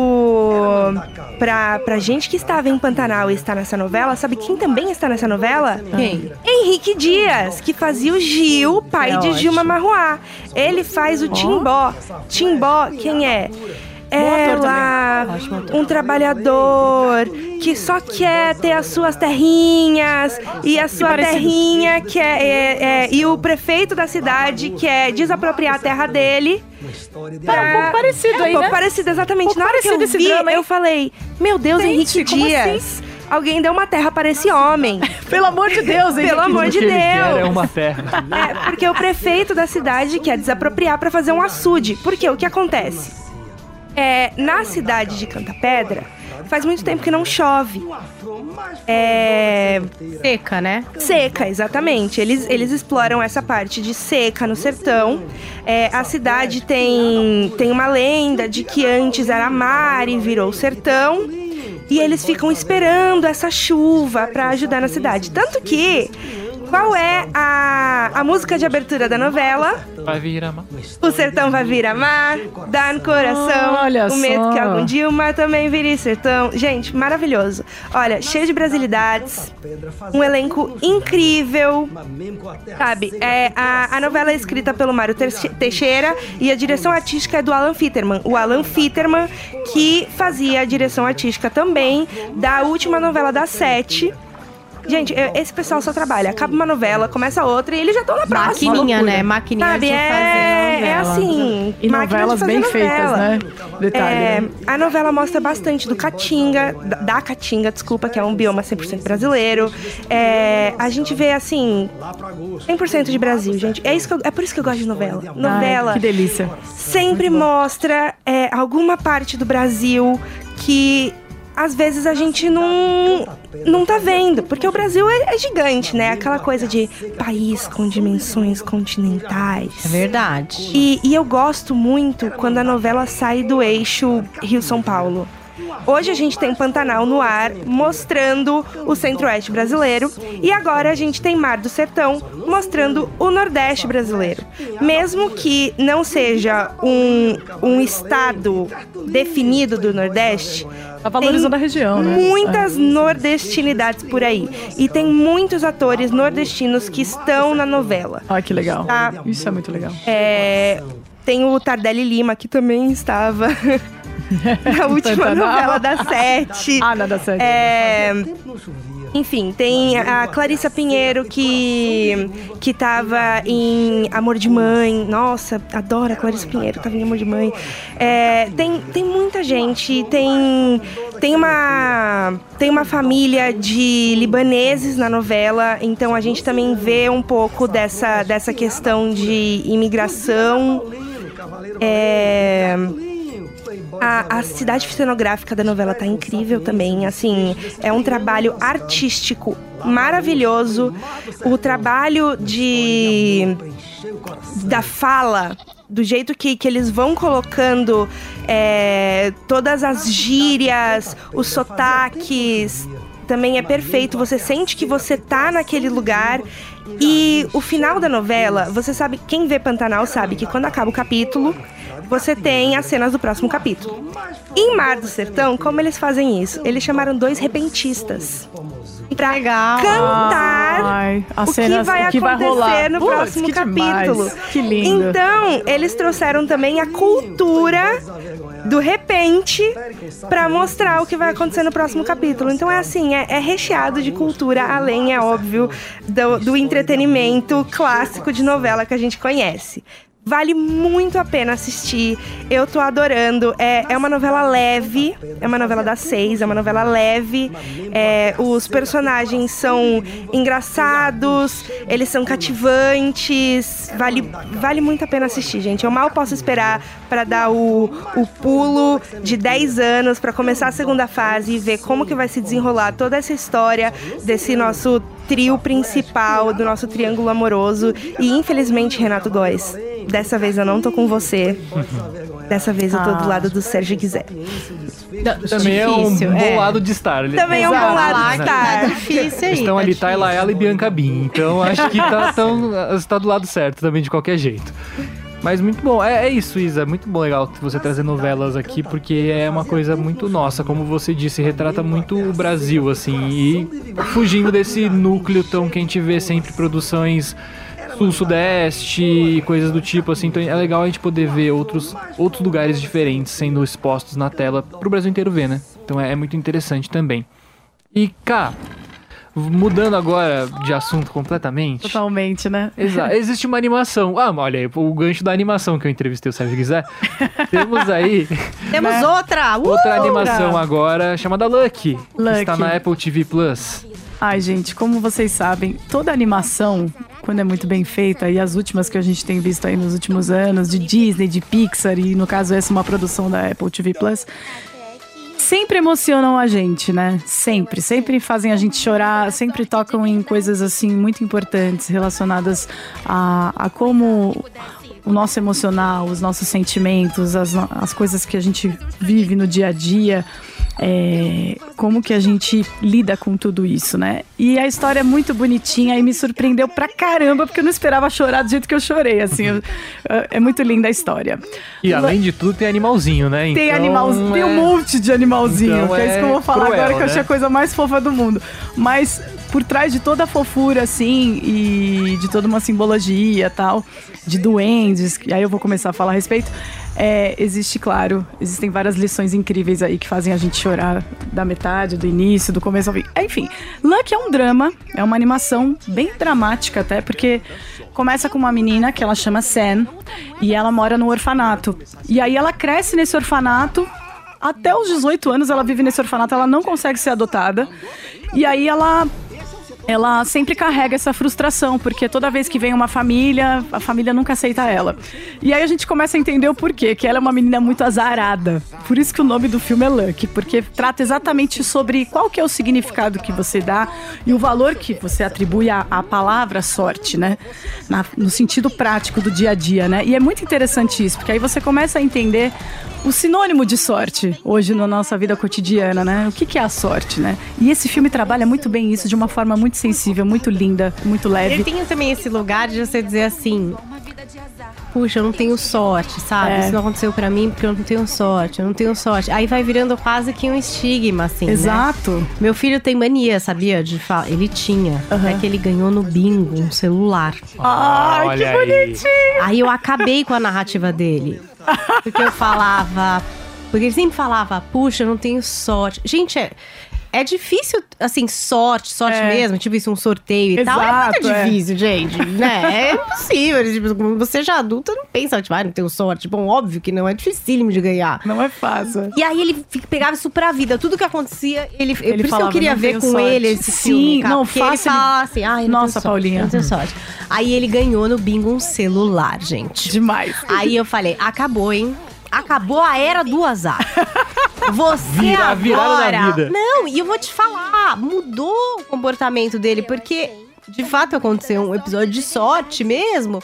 pro pra, pra gente que estava em Pantanal e está nessa novela, sabe quem também está nessa novela? Quem? Henrique Dias, que fazia o Gil, pai É de ótimo. Gilma Marruá. Ele faz o Timbó. Timbó, quem é? É ator lá, Ótimo ator. um trabalhador que só quer ter as suas terrinhas e a sua parecido. terrinha que é, é- é- e o prefeito da cidade quer desapropriar a terra dele. Era um pouco parecido É um aí, pouco né? parecido, exatamente. Um pouco Na hora que eu parecido vi, esse drama, hein? eu falei, meu Deus, Gente, Henrique como Dias, alguém deu uma terra para esse homem. Pelo amor de Deus, hein? Pelo amor de O que ele quer Deus. é uma terra. É, porque o prefeito da cidade quer desapropriar para fazer um açude. Porque o que acontece? É, na cidade de Canta Pedra, faz muito tempo que não chove. É, Seca, né? seca, exatamente. Eles, eles exploram essa parte de seca no sertão. É, a cidade tem, tem uma lenda de que antes era mar e virou sertão. E eles ficam esperando essa chuva para ajudar na cidade. Tanto que, qual é a, a música de abertura da novela? Vai vir a mar. O sertão vai vir mar, dá no coração. Olha o medo só. que algum dia o mar também vire sertão. Gente, maravilhoso. Olha, cheio de brasilidades, um elenco incrível, sabe? É, a, a novela é escrita pelo Mário Teixe- Teixeira e a direção artística é do Alan Fitterman. O Alan Fitterman que fazia a direção artística também da última novela das sete. Gente, eu- esse pessoal só trabalha. Acaba uma novela, começa outra e eles já estão na próxima. Maquininha, loucura. né? Maquininha Sabe, de é, fazer é novela. assim. E máquina de novelas fazer bem novela. feitas, né? Detalhe. É, né? a novela mostra bastante do Caatinga, da, da Caatinga, desculpa, que é um bioma cem por cento brasileiro. É, a gente vê, assim, cem por cento de Brasil, gente. É, isso que eu- é por isso que eu gosto de novela. Novela Ai, que delícia. sempre mostra é, alguma parte do Brasil que às vezes a gente não, não tá vendo. Porque o Brasil é, é gigante, né? Aquela coisa de país com dimensões continentais. É verdade. E, e eu gosto muito quando a novela sai do eixo Rio-São Paulo. Hoje a gente tem Pantanal no ar, mostrando o centro-oeste brasileiro. E agora a gente tem Mar do Sertão, mostrando o nordeste brasileiro. Mesmo que não seja um, um estado definido do nordeste, Tá valorizando tem a região, né? muitas nordestinidades por aí. E tem muitos atores nordestinos que estão na novela. Ai, que legal. Tá. Isso é muito legal. É, tem o Tardelli Lima, que também estava na última Pantanal. novela da Sete. Ah, nada certo. É, enfim, tem a Clarissa Pinheiro, que, que tava em Amor de Mãe. Nossa, adoro a Clarissa Pinheiro, tava em Amor de Mãe. É, tem, tem muita gente, tem, tem, uma, tem uma família de libaneses na novela, então a gente também vê um pouco dessa, dessa questão de imigração. É, A, a cidade cenográfica da novela tá incrível também, assim, é um trabalho artístico maravilhoso. O trabalho de da fala, do jeito que, que eles vão colocando é, todas as gírias, os sotaques, também é perfeito. Você sente que você tá naquele lugar. E o final da novela, você sabe, quem vê Pantanal sabe que quando acaba o capítulo, você tem as cenas do próximo capítulo. Em Mar do Sertão, como eles fazem isso? Eles chamaram dois repentistas pra Legal. cantar Ai, as o que cenas- vai o que vai acontecer rolar. no Putz, próximo que capítulo. demais. Que lindo. Então, eles trouxeram também a cultura do repente pra mostrar o que vai acontecer no próximo capítulo. Então é assim, é, é recheado de cultura, além, é óbvio, do, do entretenimento clássico de novela que a gente conhece. Vale muito a pena assistir. Eu tô adorando. É, é uma novela leve. É uma novela das seis. É uma novela leve. É, os personagens são engraçados. Eles são cativantes. Vale, vale muito a pena assistir, gente. Eu mal posso esperar pra dar o, o pulo de dez anos, pra começar a segunda fase e ver como que vai se desenrolar toda essa história desse nosso trio principal, do nosso triângulo amoroso. E infelizmente, Renato Góes, dessa vez eu não tô com você. Dessa vez eu tô do lado do Sérgio Guizé. Também é um Difícil, bom é. lado de estar. Ele- Também é um bom Exato. lado Tá de estar. difícil aí. Estão tá ali difícil. Tayla, ela e Bianca Bin. Então acho que tá, tão, você tá do lado certo também, de qualquer jeito. Mas muito bom. É, é isso, Isa. É muito bom, legal você trazer novelas aqui, porque é uma coisa muito nossa. Como você disse, retrata muito o Brasil, assim. E fugindo desse núcleo tão que a gente vê sempre produções sul-sudeste, coisas do tipo, assim. Então é legal a gente poder ver outros, outros lugares diferentes sendo expostos na tela pro Brasil inteiro ver, né? Então é, é muito interessante também. E, cá, mudando agora de assunto completamente. Totalmente, né? Exato. Existe uma animação. Ah, olha aí, o gancho da animação que eu entrevistei o Sérgio Guizé. Temos aí Temos outra! Uh! outra animação agora chamada Lucky. Que Lucky. está na Apple T V Plus. Ai, gente, como vocês sabem, toda animação, quando é muito bem feita, e as últimas que a gente tem visto aí nos últimos anos, de Disney, de Pixar, e no caso essa é uma produção da Apple T V Plus, sempre emocionam a gente, né? Sempre, sempre fazem a gente chorar, sempre tocam em coisas assim muito importantes relacionadas a, a como o nosso emocional, os nossos sentimentos, as, as coisas que a gente vive no dia a dia. É, como que a gente lida com tudo isso, né? E a história é muito bonitinha e me surpreendeu pra caramba, porque eu não esperava chorar do jeito que eu chorei, assim. Eu- é muito linda a história. E além de tudo, tem animalzinho, né? Tem Então, animalzinho, tem um é- monte de animalzinho, Então que é isso que eu é vou falar cruel, agora, que eu né? achei a coisa mais fofa do mundo. Mas por trás de toda a fofura, assim, e de toda uma simbologia tal, de duendes, e aí eu vou começar a falar a respeito, é, existe, claro, existem várias lições incríveis aí que fazem a gente chorar da metade, do início, do começo ao fim. Enfim, Lucky é um drama, é uma animação bem dramática até, porque começa com uma menina que ela chama Sam, e ela mora no orfanato. E aí ela cresce nesse orfanato. Até os dezoito anos ela vive nesse orfanato, ela não consegue ser adotada. E aí ela, ela sempre carrega essa frustração, porque toda vez que vem uma família, a família nunca aceita ela. E aí a gente começa a entender o porquê, que ela é uma menina muito azarada. Por isso que o nome do filme é Lucky, porque trata exatamente sobre qual que é o significado que você dá e o valor que você atribui à, à palavra sorte, né? Na- no sentido prático do dia a dia, né? E é muito interessante isso, porque aí você começa a entender o sinônimo de sorte hoje na nossa vida cotidiana, né? O que, que é a sorte, né? E esse filme trabalha muito bem isso de uma forma muito sensível, muito linda, muito leve. Ele tem também esse lugar de você dizer assim: puxa, eu não tenho sorte, sabe? É. Isso não aconteceu pra mim porque eu não tenho sorte, eu não tenho sorte. Aí vai virando quase que um estigma, assim, né? Exato. Meu filho tem mania, sabia? De falar. Ele tinha. Aham. É que ele ganhou no bingo um celular. Ai, Olha que aí. bonitinho! Aí eu acabei com a narrativa dele. Porque eu falava. Porque ele sempre falava, puxa, eu não tenho sorte. Gente, é. É difícil, assim, sorte, sorte É. mesmo, tipo isso, um sorteio e tal. É Exato, muito é. difícil, gente, né? É impossível. Tipo, você já adulta não pensa, tipo, ah, não tenho sorte. Bom, óbvio que não, é dificílimo de ganhar. Não é fácil. E aí ele fica- pegava isso pra vida. Tudo que acontecia, ele... por isso que falava, eu queria "Não ver tenho com sorte." ele esse Sim, filme, cara, não, porque ele fácil ele- fala assim, ai, eu não Nossa, tenho sorte, Paulinha. eu não tenho sorte. Aí ele ganhou no bingo um celular, gente. Demais. Aí eu falei, acabou, hein? Acabou a era do azar. Você Vira- agora... virada da vida. Não, e eu vou te falar, mudou o comportamento dele, porque de fato aconteceu um episódio de sorte mesmo,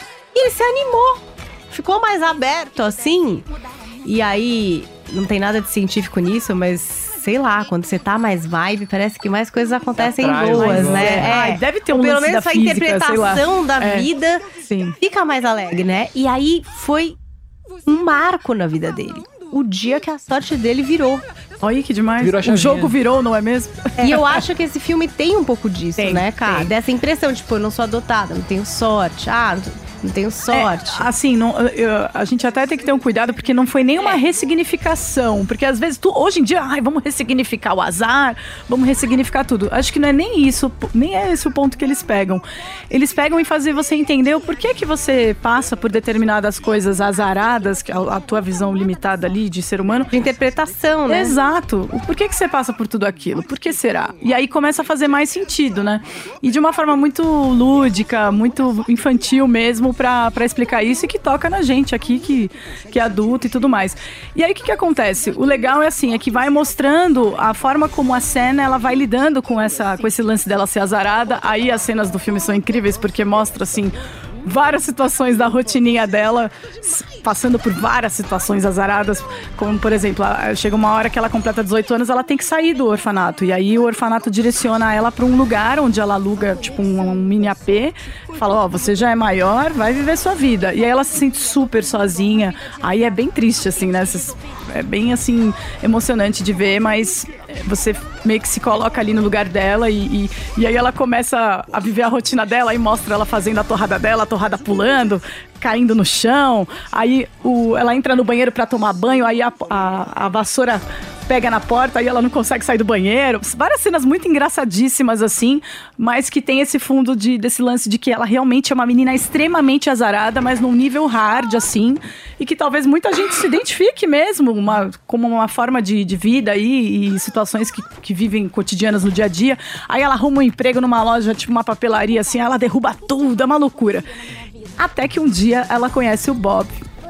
e ele se animou, ficou mais aberto assim. E aí, não tem nada de científico nisso, mas... Sei lá, quando você tá mais vibe, parece que mais coisas acontecem Atrai, boas, né? né? É. Ai, deve ter um Ou pelo lance menos da a física, interpretação da É. vida Sim. fica mais alegre, né? E aí foi um marco na vida dele. O dia que a sorte dele virou. Olha que demais. Virou a O chavinha. jogo virou, não é mesmo? E eu acho que esse filme tem um pouco disso, Tem, né, cara? tem. Dessa impressão, tipo, eu não sou adotada, não tenho sorte. Ah, não não tenho sorte. É, assim, não, eu- a gente até tem que ter um cuidado, porque não foi nenhuma ressignificação. Porque às vezes, tu, hoje em dia, ai, vamos ressignificar o azar, vamos ressignificar tudo. Acho que não é nem isso, nem é esse o ponto que eles pegam. Eles pegam em fazer você entender o porquê que você passa por determinadas coisas azaradas, que a, a tua visão limitada ali de ser humano. De interpretação, né? Exato. O porquê que você passa por tudo aquilo? Por que será? E aí começa a fazer mais sentido, né? E de uma forma muito lúdica, muito infantil mesmo, pra, pra explicar isso e que toca na gente aqui, que, que é adulto e tudo mais. E aí o que que acontece? O legal é assim, é que vai mostrando a forma como a cena, ela vai lidando com, essa, com esse lance dela ser azarada. Aí as cenas do filme são incríveis, porque mostra, assim, várias situações da rotininha dela, s- passando por várias situações azaradas, como, por exemplo, a- chega uma hora que ela completa dezoito anos, ela tem que sair do orfanato, e aí o orfanato direciona ela para um lugar onde ela aluga, tipo, um, um mini A P, fala, ó, você já é maior, vai viver sua vida. E aí ela se sente super sozinha, aí é bem triste, assim, né, Essas- é bem, assim, emocionante de ver, mas você meio que se coloca ali no lugar dela e, e, e aí ela começa a viver a rotina dela e mostra ela fazendo a torrada dela, a torrada pulando, caindo no chão. Aí o, ela entra no banheiro pra tomar banho, aí a, a, a vassoura pega na porta e ela não consegue sair do banheiro. Várias cenas muito engraçadíssimas, assim, mas que tem esse fundo de, desse lance de que ela realmente é uma menina extremamente azarada, mas num nível hard, assim, e que talvez muita gente se identifique mesmo uma, como uma forma de, de vida aí, e situações que, que vivem cotidianas no dia a dia. Aí ela arruma um emprego numa loja, tipo uma papelaria, assim, ela derruba tudo, é uma loucura. Até que um dia ela conhece o Bob.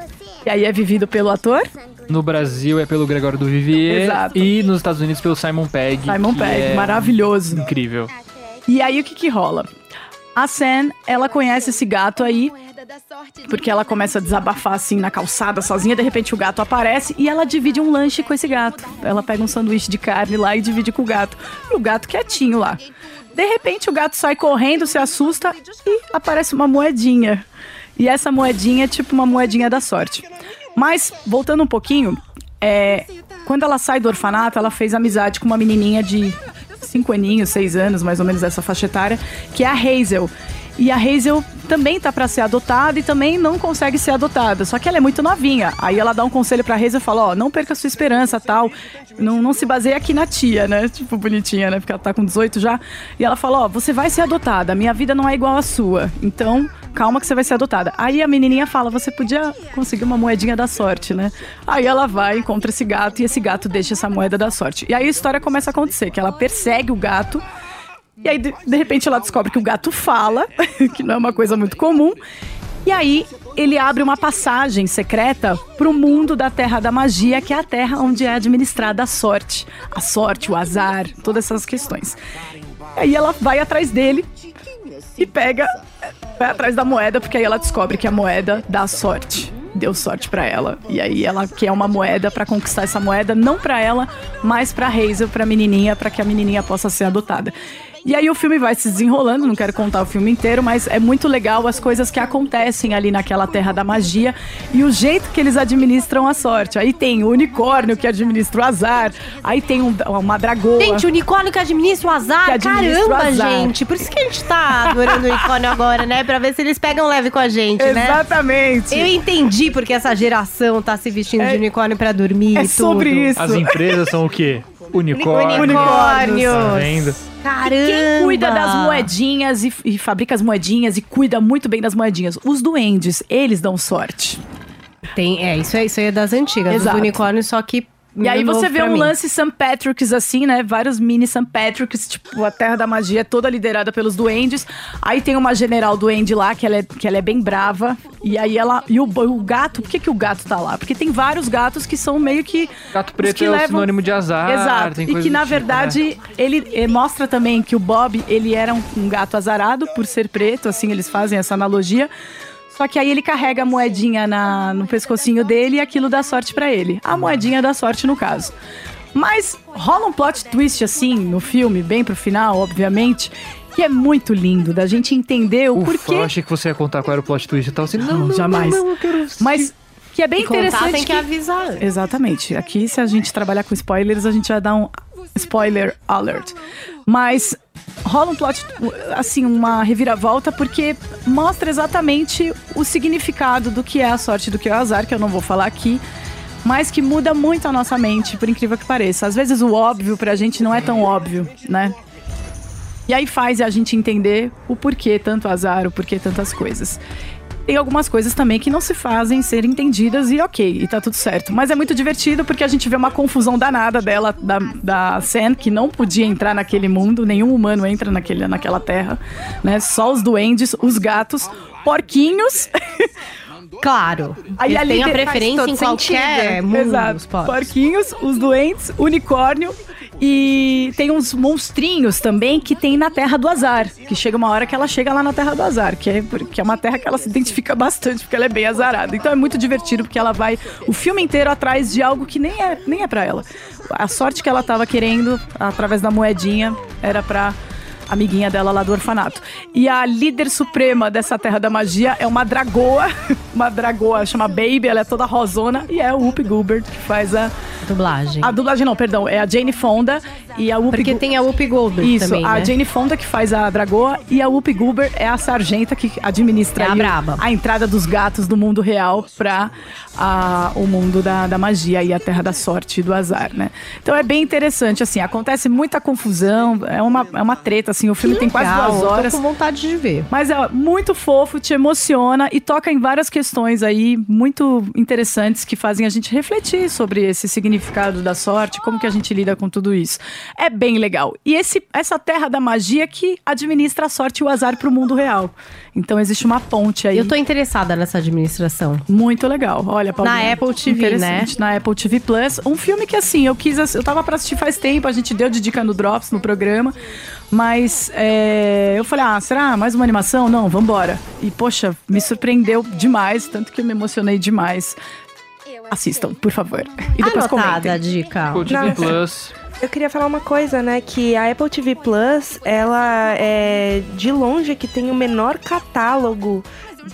E aí é vivido pelo ator No Brasil é pelo Gregório do Vivier. Exato. E nos Estados Unidos pelo Simon Pegg. Simon que Pegg, é maravilhoso. incrível. E aí o que que rola? A Sam, ela conhece esse gato aí, porque ela começa a desabafar assim na calçada sozinha, de repente o gato aparece e ela divide um lanche com esse gato. Ela pega um sanduíche de carne lá e divide com o gato. E o gato quietinho lá. De repente o gato sai correndo, se assusta e aparece uma moedinha. E essa moedinha é tipo uma moedinha da sorte. Mas, voltando um pouquinho, é, quando ela sai do orfanato, ela fez amizade com uma menininha de cinco aninhos, seis anos, mais ou menos essa faixa etária, que é a Hazel. E a Hazel também tá pra ser adotada e também não consegue ser adotada. Só que ela é muito novinha. Aí ela dá um conselho pra Hazel e fala, ó, não perca sua esperança, tal. Não, não se baseia aqui na tia, né? Tipo, bonitinha, né? Porque ela tá com dezoito já. E ela fala, ó, você vai ser adotada. A minha vida não é igual à sua. Então, calma que você vai ser adotada. Aí a menininha fala, você podia conseguir uma moedinha da sorte, né? Aí ela vai, encontra esse gato e esse gato deixa essa moeda da sorte. E aí a história começa a acontecer, que ela persegue o gato. E aí, de, de repente, ela descobre que o gato fala, que não é uma coisa muito comum. E aí, ele abre uma passagem secreta pro mundo da Terra da Magia, que é a terra onde é administrada a sorte. A sorte, o azar, todas essas questões. E aí ela vai atrás dele e pega, vai atrás da moeda, porque aí ela descobre que a moeda dá sorte. Deu sorte pra ela. E aí ela quer uma moeda pra conquistar essa moeda, não pra ela, mas pra Hazel, pra menininha, pra que a menininha possa ser adotada. E aí o filme vai se desenrolando, não quero contar o filme inteiro, mas é muito legal as coisas que acontecem ali naquela terra da magia e o jeito que eles administram a sorte. Aí tem o unicórnio que administra o azar, aí tem um, uma dragoa. Gente, o unicórnio que administra o azar, Que administra o caramba, azar. gente. Por isso que a gente tá adorando o unicórnio agora, né? Pra ver se eles pegam leve com a gente, né? Exatamente. Eu entendi porque essa geração tá se vestindo É- de unicórnio pra dormir É e sobre tudo. isso. As empresas são o quê? Unicórnio. Unicórnios. Tá vendo? Caramba. Quem cuida das moedinhas e, e fabrica as moedinhas e cuida muito bem das moedinhas? Os duendes, eles dão sorte. Tem, é, isso, é, isso aí é das antigas, Exato. dos unicórnios, só que E aí novo você vê pra um mim. lance Saint Patrick's, assim, né? Vários mini Saint Patrick's, tipo, a Terra da Magia é toda liderada pelos duendes. Aí tem uma general duende lá, que ela é, que ela é bem brava. E aí ela... E o, o gato, por que, que o gato tá lá? Porque tem vários gatos que são meio que... Gato preto que é o levam- sinônimo de azar. Exato. tem E coisa que, do na tipo, verdade, né? ele eh, mostra também que o Bob, ele era um, um gato azarado por ser preto, assim, eles fazem essa analogia. Só que aí ele carrega a moedinha na, no pescocinho dele e aquilo dá sorte pra ele. A moedinha dá sorte, no caso. Mas rola um plot twist, assim, no filme, bem pro final, obviamente, que é muito lindo, da gente entender o Ufa, porquê... eu achei que você ia contar qual era o plot twist e tal. Assim, não, Não, não, jamais. Não, não, eu quero... Mas que é bem Contar interessante tem que avisar. Exatamente. Aqui, se a gente trabalhar com spoilers, a gente vai dar um spoiler alert. Mas rola um plot, assim, uma reviravolta, porque mostra exatamente o significado do que é a sorte, do que é o azar, que eu não vou falar aqui, mas que muda muito a nossa mente, por incrível que pareça. Às vezes o óbvio pra gente não é tão óbvio, né? E aí faz a gente entender o porquê tanto azar, o porquê tantas coisas. Tem algumas coisas também que não se fazem ser entendidas e ok, e tá tudo certo. Mas é muito divertido porque a gente vê uma confusão danada dela, da, da Sam, que não podia entrar naquele mundo, nenhum humano entra naquele, naquela terra, né? Só os duendes, os gatos, porquinhos. Claro. Aí Eles a têm a líder preferência faz em todo qualquer sentido. mundo. Exato. Os porcos. Porquinhos, os doentes, unicórnio. E tem uns monstrinhos também que tem na Terra do Azar. Que chega uma hora que ela chega lá na Terra do Azar. Que é, que é uma terra que ela se identifica bastante, porque ela é bem azarada. Então é muito divertido, porque ela vai o filme inteiro atrás de algo que nem é, nem é pra ela. A sorte que ela tava querendo, através da moedinha, era pra amiguinha dela lá do orfanato. E a líder suprema dessa Terra da Magia é uma dragoa. Uma dragoa, chama Baby, ela é toda rosona. E é o Whoopi Goldberg que faz a... Dublagem. A dublagem não, perdão, é a Jane Fonda e a Whoopi Porque Gu- tem a Whoopi Goldberg Isso, também, a né? Jane Fonda que faz a dragoa e a Whoopi Goldberg é a sargenta que administra É a aí braba. a entrada dos gatos do mundo real pra a, o mundo da, da magia e a terra da sorte e do azar, né? Então é bem interessante, assim, acontece muita confusão, é uma, é uma treta, assim, o filme tem quase Legal, duas horas. Tô com vontade de ver. Mas é muito fofo, te emociona e toca em várias questões aí muito interessantes que fazem a gente refletir sobre esse significado da sorte, como que a gente lida com tudo isso. É bem legal. E esse, essa terra da magia que administra a sorte e o azar pro mundo real. Então existe uma ponte aí. Eu tô interessada nessa administração. Muito legal. Olha, Paulinha, Na Apple T V, interessante. Na Apple T V Plus. Um filme que, assim, eu quis... Eu tava pra assistir faz tempo, a gente deu de dica no Drops, no programa. Mas é, eu falei, ah, será mais uma animação? Não, vambora. E, poxa, me surpreendeu demais, tanto que eu me emocionei demais. Assistam, por favor. E depois Anotada a comentem. dica. Apple T V Nossa. Plus. Eu queria falar uma coisa, né? Que a Apple T V Plus, ela é de longe que tem o menor catálogo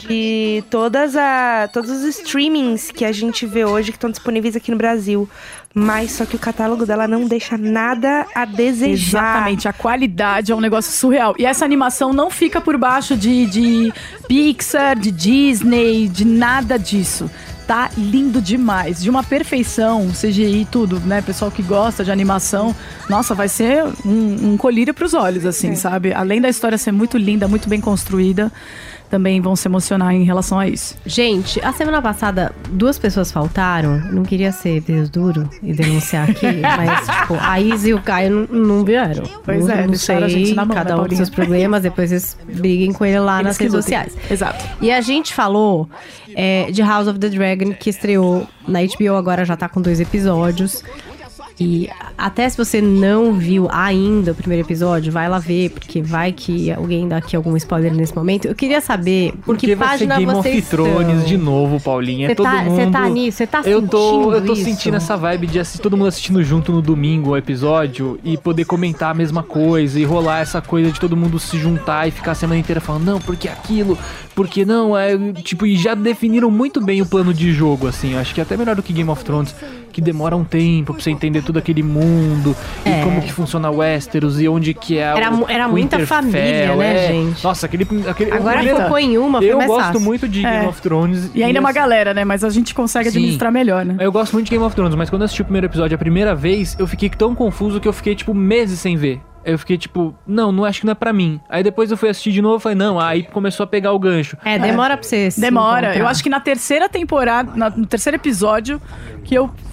de todas a, todos os streamings que a gente vê hoje que estão disponíveis aqui no Brasil. Mas só que o catálogo dela não deixa nada a desejar. Exatamente, a qualidade é um negócio surreal. E essa animação não fica por baixo de, de Pixar, de Disney, de nada disso. Tá lindo demais, de uma perfeição, C G I, tudo, né? Pessoal que gosta de animação, nossa, vai ser um, um colírio pros olhos, assim, É. sabe? Além da história ser muito linda, muito bem construída, também vão se emocionar em relação a isso. Gente, a semana passada, duas pessoas faltaram. Não queria ser Deus duro e denunciar aqui, mas, tipo, a Isa e o Caio não, não vieram. Pois não, é, não deixaram a sei, gente na mão, cada né, um com Paulinha? seus problemas, depois vocês briguem com ele lá Eles nas que redes lutem. sociais. Exato. E a gente falou é, de House of the Dragon, que estreou na H B O, agora já tá com dois episódios. E até se você não viu ainda o primeiro episódio, vai lá ver, porque vai que alguém dá aqui algum spoiler nesse momento. Eu queria saber em Porque que vai ser página Game vocês of Thrones estão. de novo, Paulinha. Você É todo tá, mundo... você tá nisso? Você tá Eu sentindo tô, eu tô isso? sentindo essa vibe de assistir todo mundo assistindo junto no domingo o episódio e poder comentar a mesma coisa e rolar essa coisa de todo mundo se juntar e ficar a semana inteira falando, não, porque aquilo, porque não, é tipo, e já definiram muito bem o plano de jogo, assim. Acho que é até melhor do que Game of Thrones, que demora um tempo pra você entender todo aquele mundo É. e como que funciona Westeros e onde que é Era o, mu- era o muita Winterfell, família, né, é. gente? Nossa, aquele, aquele Agora eu, focou em uma, foi eu mais gosto fácil. muito de Game É. of Thrones E ainda é uma assim, galera, né? Mas a gente consegue Sim. administrar melhor, né? eu gosto muito de Game of Thrones, mas quando eu assisti o primeiro episódio a primeira vez, eu fiquei tão confuso que eu fiquei, tipo, meses sem ver. Eu fiquei, tipo, não, não acho que não é pra mim. Aí depois eu fui assistir de novo e falei, não, aí começou a pegar o gancho. É, demora pra você se Demora. encontrar. Eu acho que na terceira temporada, na- no terceiro episódio, que eu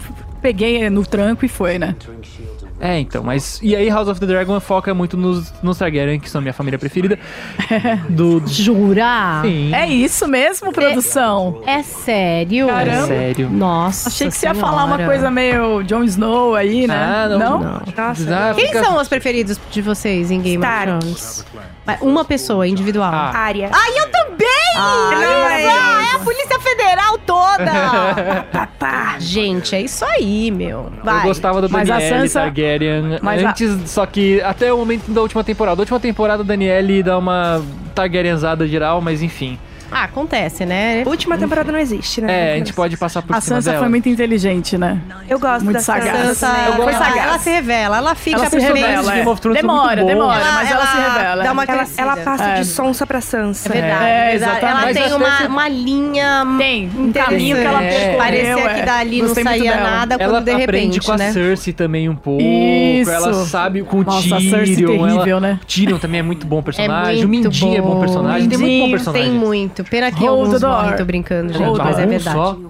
peguei no tranco e foi, né? É, então, mas... E aí House of the Dragon foca muito nos, nos Targaryen, que são minha família preferida. Do... Jura? Sim. É isso mesmo, produção? É sério? Caramba. É sério. Nossa Achei que você ia senhora. falar uma coisa meio Jon Snow aí, né? Ah, não. Não? Nossa. Ah, Quem fica- são os preferidos de vocês em Game Stark. of Thrones? Mas uma pessoa, individual. Ah. Área. Ai, eu também! Ah, Ah, é a Polícia Federal toda! Papá. Gente, é isso aí, meu. Vai. Eu gostava da Mas a Danielle Sansa- Targaryen Mas a- antes, só que até o momento da última temporada. A última temporada a Danielle dá uma Targaryenzada geral, mas enfim. Ah, acontece, né? Última temporada não existe, né? É, a gente pode passar por A cima Sansa dela. foi muito inteligente, né? Eu gosto Muito da sagaz. Sansa. Sansa, Eu gosto- ela, sagaz. ela se revela, ela fica Ela se bem- revela, Game é. of Thrones são Demora, muito bons. demora, Ela- mas ela, se ela revela. dá uma Ela, crescida. ela passa É. de sonsa pra Sansa. É verdade. É, verdade. exatamente. Ela Mas tem às uma, vezes- uma linha. Tem, um caminho que ela É. percorreu. Parecia que é. dali não Gostei muito saía dela. nada Ela quando de aprende repente, com a né? Cersei também um pouco. Isso. Ela sabe com o Nossa, a Tyrion. Cersei terrível, ela... né? Tyrion também é muito bom É personagem. muito o Mindinho é bom personagem. Tem muito bom Mindinho personagem. Tem muito. Pena que Hold alguns the door. morrem, tô brincando, gente, Hold mas the é door. verdade. Só.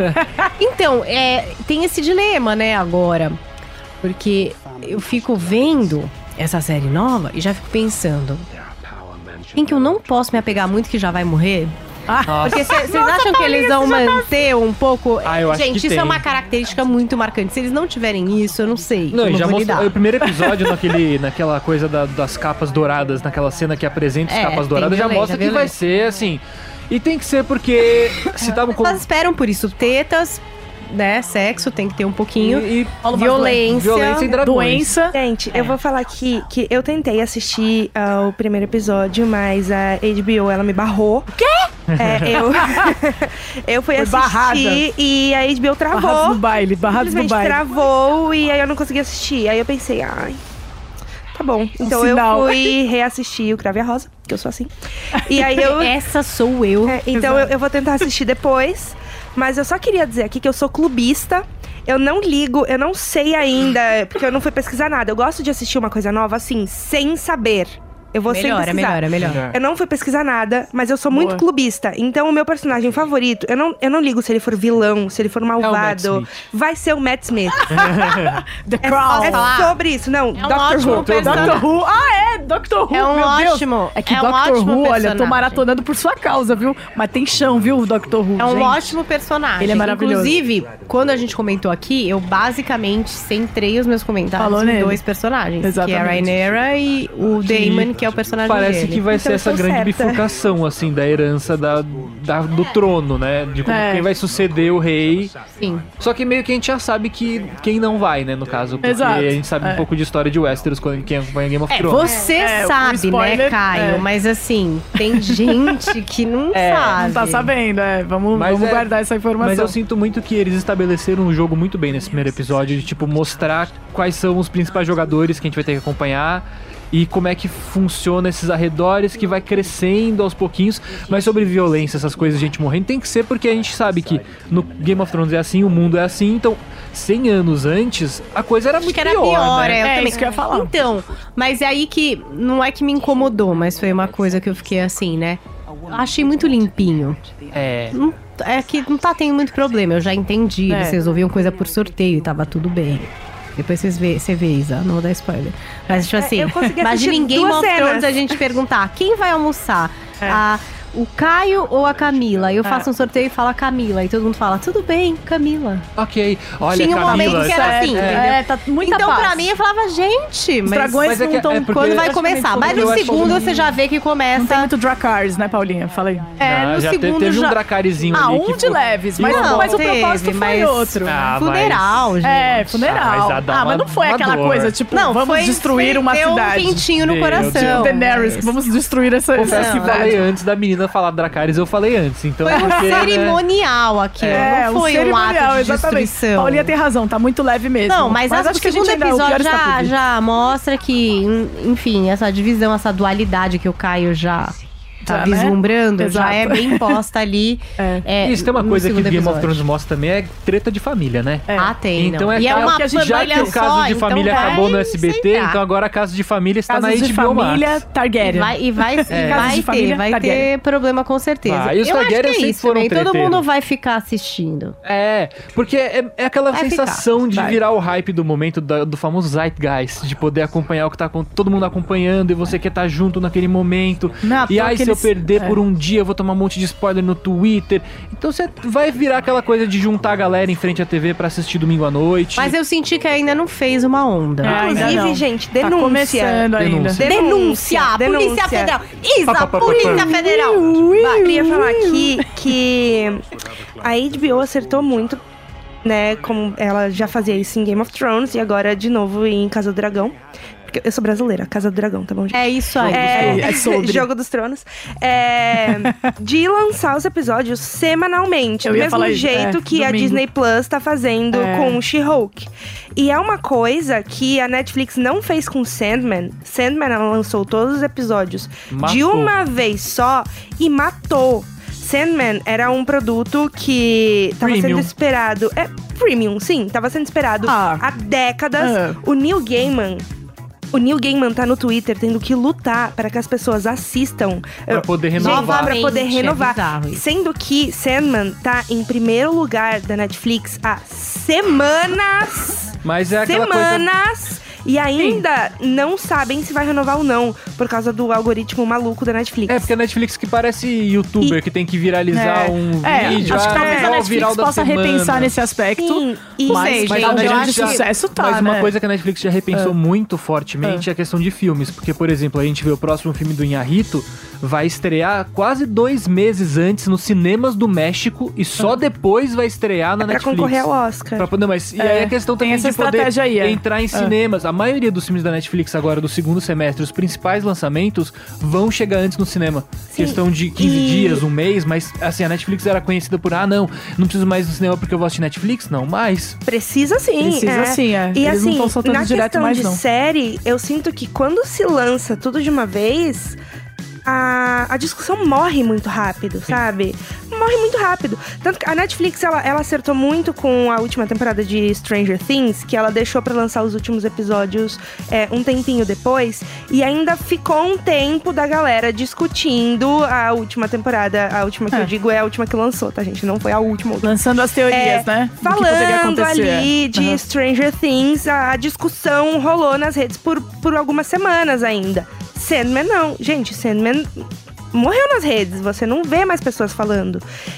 Então, é, tem esse dilema, né, agora. Porque eu fico vendo essa série nova e já fico pensando... Em que eu não posso me apegar muito que já vai morrer? Ah, Porque vocês acham que eles vão manter um pouco... Ah, eu acho Gente, que isso tem. é uma característica muito marcante. Se eles não tiverem isso, eu não sei. Não, eu e não já vou mostrou. lidar. O primeiro episódio, naquele, naquela coisa da- das capas douradas, naquela cena que apresenta as É, capas tem douradas, já violência, mostra que vai violência. ser assim. E tem que ser porque se estavam com. Elas esperam por isso. Tetas, né, sexo, tem que ter um pouquinho. E, e Violência. violência e dragões. doença. Gente, eu vou falar aqui que eu tentei assistir ah, o primeiro episódio, mas a H B O, ela me barrou. Quê? É, eu, eu fui Foi assistir barrada. e a H B O travou. Barrados no baile, barrados no Simplesmente baile. travou e aí eu não consegui assistir. Aí eu pensei, ai, tá bom. Então eu sinal. fui reassistir o Crave e a Rosa, que eu sou assim. E aí eu... Essa sou eu. É, então eu, eu vou tentar assistir depois. Mas eu só queria dizer aqui que eu sou clubista. Eu não ligo, eu não sei ainda, porque eu não fui pesquisar nada. Eu gosto de assistir uma coisa nova assim, sem saber. Eu vou sem Melhor, é pesquisar. melhor, é melhor. Eu não fui pesquisar nada, mas eu sou muito Boa. clubista. Então, o meu personagem favorito, eu não, eu não ligo se ele for vilão, se ele for malvado. Smith. Vai ser o Matt Smith. The é, Crown. é falar. sobre isso. Não, É um Doctor ótimo Who. personagem. Doctor Who. Ah, é, Doctor Who. É um meu Deus. ótimo- É que é um Doctor ótimo Who, olha, eu tô personagem. maratonando por sua causa, viu? Mas tem chão, viu, o Doctor Who. É um gente. ótimo personagem. Ele é maravilhoso. Inclusive, quando a gente comentou aqui, eu basicamente centrei os meus comentários Falou em nele. dois personagens. Exatamente. Que é a Rhaenyra e o Damon, que é o personagem Parece dele. que vai Então ser eu essa tô grande certa. bifurcação, assim, da herança da, da- do trono, né? De como É. quem vai suceder o rei. Sim. Só que meio que a gente já sabe que quem não vai, né, no caso. Porque Exato. a gente sabe É. um pouco de história de Westeros quando quem acompanha Game of É, Thrones. você É, o sabe, né, spoiler, Caio? é. Mas assim, tem gente que não É, sabe. Não tá sabendo, é. Vamos, Mas vamos é- guardar essa informação. Mas eu sinto muito que eles estabeleceram um jogo muito bem nesse primeiro episódio, de tipo, mostrar quais são os principais jogadores que a gente vai ter que acompanhar e como é que funciona esses arredores que vai crescendo aos pouquinhos. Mas sobre violência, essas coisas, gente morrendo, tem que ser porque a gente sabe que no Game of Thrones é assim, o mundo é assim, então cem anos antes a coisa era Acho muito que era pior, pior, né? é, eu É, também. isso que eu ia falar. Então, mas é aí que não é que me incomodou, mas foi uma coisa que eu fiquei assim, né? Eu achei muito limpinho. É. Não- é que não tá tendo muito problema, eu já entendi. É. Eles resolviam coisa por sorteio e tava tudo bem. Depois vocês vê, você vê, Isa, não vou dar spoiler. Mas, tipo assim, eu consegui imagina assistir em Game duas of Thrones cenas. a gente perguntar quem vai almoçar? É. A, o Caio ou a Camila? Eu faço um sorteio e falo a Camila. E todo mundo fala, tudo bem, Camila. Ok, olha, Tinha um Camila, momento que era Sério, assim, é, entendeu? é, tá muita Então, paz. pra mim, eu falava, gente, mas, dragões Mas é não que- estão... é porque- quando vai acho que começar? nem Mas todo- eu no acho que segundo todo você já vê que Não tem começa. muito Dracars, né, Paulinha? Fala aí. É, Ah, no já te- segundo teve já. um dracarizinho Ah, ali um que de foi- leves, mas, Não, mas o teve, propósito foi mas- outro. Ah, Funeral, gente. É, Ah, funeral. mas dá Ah, uma- mas não foi uma aquela dor. coisa, tipo, Não, vamos foi, destruir foi, uma deu cidade. um quentinho no Meu coração. Deus. Daenerys, mas- vamos destruir essa, essa Confesso que eu falei cidade. antes da menina falar Dracarys, eu falei antes, então... Foi um porque, né, cerimonial aquilo, É, não foi um cerimonial, ato de exatamente. destruição. Paulinha tem razão, tá muito leve mesmo. Não, mas, acho acho que o segundo ainda- o pior episódio está por já, vir. já mostra que, enfim, essa divisão, essa dualidade que o Caio já tá né? vislumbrando, Exato. já é bem posta ali. É. é, Isso tem uma no coisa que segundo Game of episódio. Thrones mostra também, é treta de família, né? É. Ah, tem. Então não. é e é claro uma que a gente- Já que família o caso só, de família então acabou no vai S B T, centrar. então agora a Casa de Família está Casos na de H B O Max. família E Targaryen. vai, e vai, e Casos vai de família ter, vai Targaryen. ter problema com certeza. Vai, e os Eu acho que Targaryen é sempre isso foram também. Todo treteiro. mundo vai ficar assistindo. É, porque é, é aquela Vai sensação ficar, de vai. virar o hype do momento da- do famoso Zeitgeist, de poder acompanhar o que tá com todo mundo acompanhando e você quer estar junto naquele momento. Não é à e toa aí, que se eu eles- perder é. por um dia, eu vou tomar um monte de spoiler no Twitter. Então você vai virar aquela coisa de juntar a galera em frente à T V pra assistir domingo à noite. Mas eu senti que ainda não fez uma onda. É, ainda Inclusive, não. gente, Tá denúncia. começando ainda. Denúncia. Denúncia! Polícia denúncia. Federal! Isa, Pa, pa, pa, pa, Polícia pa. Federal! Bah, queria falar aqui que a H B O acertou muito, né? Como ela já fazia isso em Game of Thrones e agora de novo em Casa do Dragão. Porque eu sou brasileira, Casa do Dragão, tá bom, gente? É isso aí. É, É sobre. Jogo dos Tronos. É, de lançar os episódios semanalmente. Eu do ia mesmo falar isso, jeito é, que a domingo. Disney Plus tá fazendo É. com o She-Hulk. E é uma coisa que a Netflix não fez com Sandman. Sandman, ela lançou todos os episódios de Matou. uma vez só e matou. Sandman era um produto que tava Premium. sendo esperado. É, premium, sim. Tava sendo esperado Ah. há décadas. É. O Neil Gaiman. O Neil Gaiman tá no Twitter tendo que lutar para que as pessoas assistam. Pra poder renovar. Pra poder Novamente, é renovar. bizarro isso. Sendo que Sandman tá em primeiro lugar da Netflix há semanas. Mas é aquela coisa... semanas. E ainda não sabem se vai renovar ou não, por causa do algoritmo maluco da Netflix. É, porque a Netflix que parece youtuber E- que tem que viralizar É. um É, vídeo. acho que ah, talvez igual a o viral Netflix da possa semana. repensar nesse aspecto. Sim, e Mas, sei, mas gente, é um eu grande acho que- sucesso, tá, Mas uma né? coisa que a Netflix já repensou É. muito fortemente é. a questão de filmes. Porque, por exemplo, a gente vê o próximo filme do Inharito, vai estrear quase dois meses antes nos cinemas do México e só depois vai estrear na É pra Netflix. concorrer ao Oscar. Pra poder, mas, e É, aí a questão tem também essa de poder estratégia aí, é. entrar em cinemas. A maioria dos filmes da Netflix agora, do segundo semestre, os principais lançamentos vão chegar antes no cinema. Sim. Questão de quinze E- dias, um mês, mas assim, a Netflix era conhecida por, ah, não, não preciso mais do cinema porque eu vou assistir Netflix? Não, mas... Precisa sim. Precisa é. sim, é. E Eles não assim, tão soltando na direto questão mais, de não. série, eu sinto que quando se lança tudo de uma vez, a, a discussão morre muito rápido, sabe? Morre muito rápido. Tanto que a Netflix, ela, ela acertou muito com a última temporada de Stranger Things, que ela deixou pra lançar os últimos episódios é, um tempinho depois. E ainda ficou um tempo da galera discutindo a última temporada. A última que É. eu digo é a última que lançou, tá, gente? Não foi a última. última. Lançando as teorias, É, né? Do que poderia Falando acontecer. ali de Uhum. Stranger Things, a, a discussão rolou nas redes por, por algumas semanas ainda. Sandman não. Gente, Sandman morreu nas redes, você não vê mais pessoas falando.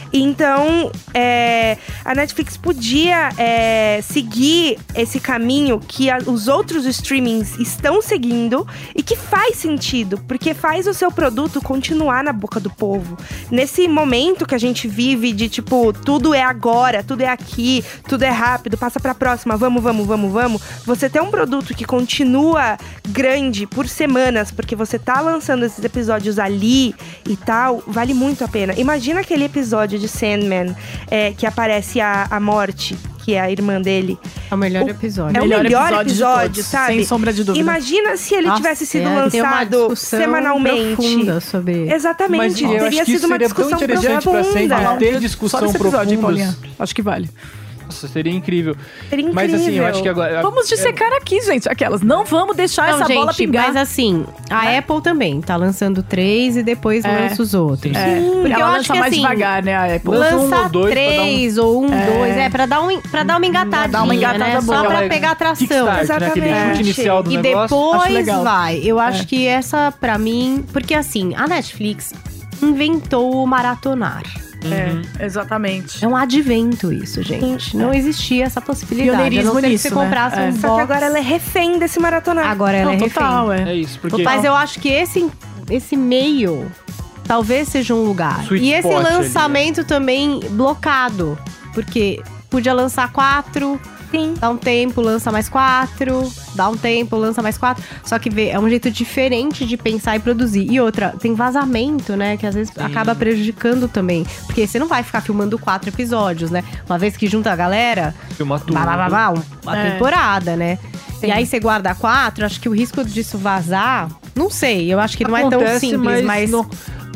Então, é, a Netflix podia é, seguir esse caminho que a- os outros streamings estão seguindo e que faz sentido, porque faz o seu produto continuar na boca do povo. Nesse momento que a gente vive de, tipo, tudo é agora, tudo é aqui, tudo é rápido, passa pra próxima, vamos, vamos, vamos, vamos. Você ter um produto que continua grande por semanas, porque você tá lançando esses episódios ali e tal, vale muito a pena. Imagina aquele episódio de Sandman é, que aparece a, a Morte, que é a irmã dele. É o melhor O- episódio. É Melhor o melhor episódio de episódio, todos, sabe? sem sombra de dúvida. Imagina se ele Nossa, tivesse sido é, tem uma lançado discussão semanalmente. profunda sobre... Exatamente, Mas eu teria acho que sido isso uma seria tão discussão interessante pra sempre profunda. ter Só discussão desse episódio, hein, profunda. Paulinha? Acho que vale. Nossa, seria incrível. Seria Mas assim, eu incrível. acho que agora... Vamos dissecar aqui, gente, aquelas. Não vamos deixar Não, essa bola gente, pingar. mas assim, a Apple também tá lançando três e depois É. lança os outros. É, Porque ela eu lança acho que mais assim, devagar, né, a Apple. Lança um lançar ou dois pra dar um- três ou um, É. dois, é, pra dar, um, pra dar uma engatadinha, Dar uma engatada né? boa. Só pra Aquela pegar atração. kickstart, né? Aquele Exatamente. chute inicial do E negócio. Acho depois legal. vai. Eu acho É. que essa, pra mim... Porque assim, a Netflix inventou o maratonar. É, exatamente. É um advento isso, gente. Não existia essa possibilidade. Pioneirismo a não ser que nisso, você né? comprasse É. um Só que box. agora ela é refém desse maratonar. Agora ela Não, é refém. total, é. É isso, porque... Mas eu acho que esse, esse meio talvez seja um lugar. Sweet e esse spot ali, lançamento também blocado. Porque podia lançar quatro, Sim. dá um tempo, lança mais quatro, dá um tempo, lança mais quatro. Só que vê, é um jeito diferente de pensar e produzir. E outra, tem vazamento, né? Que às vezes acaba prejudicando também. Porque você não vai ficar filmando quatro episódios, né? Uma vez que junta a galera, Filmar tudo. Blá, blá, blá, blá, uma É. temporada, né? Sim. E aí você guarda quatro, acho que o risco disso vazar, não sei, eu acho que não é tão Acontece, simples, mas, não-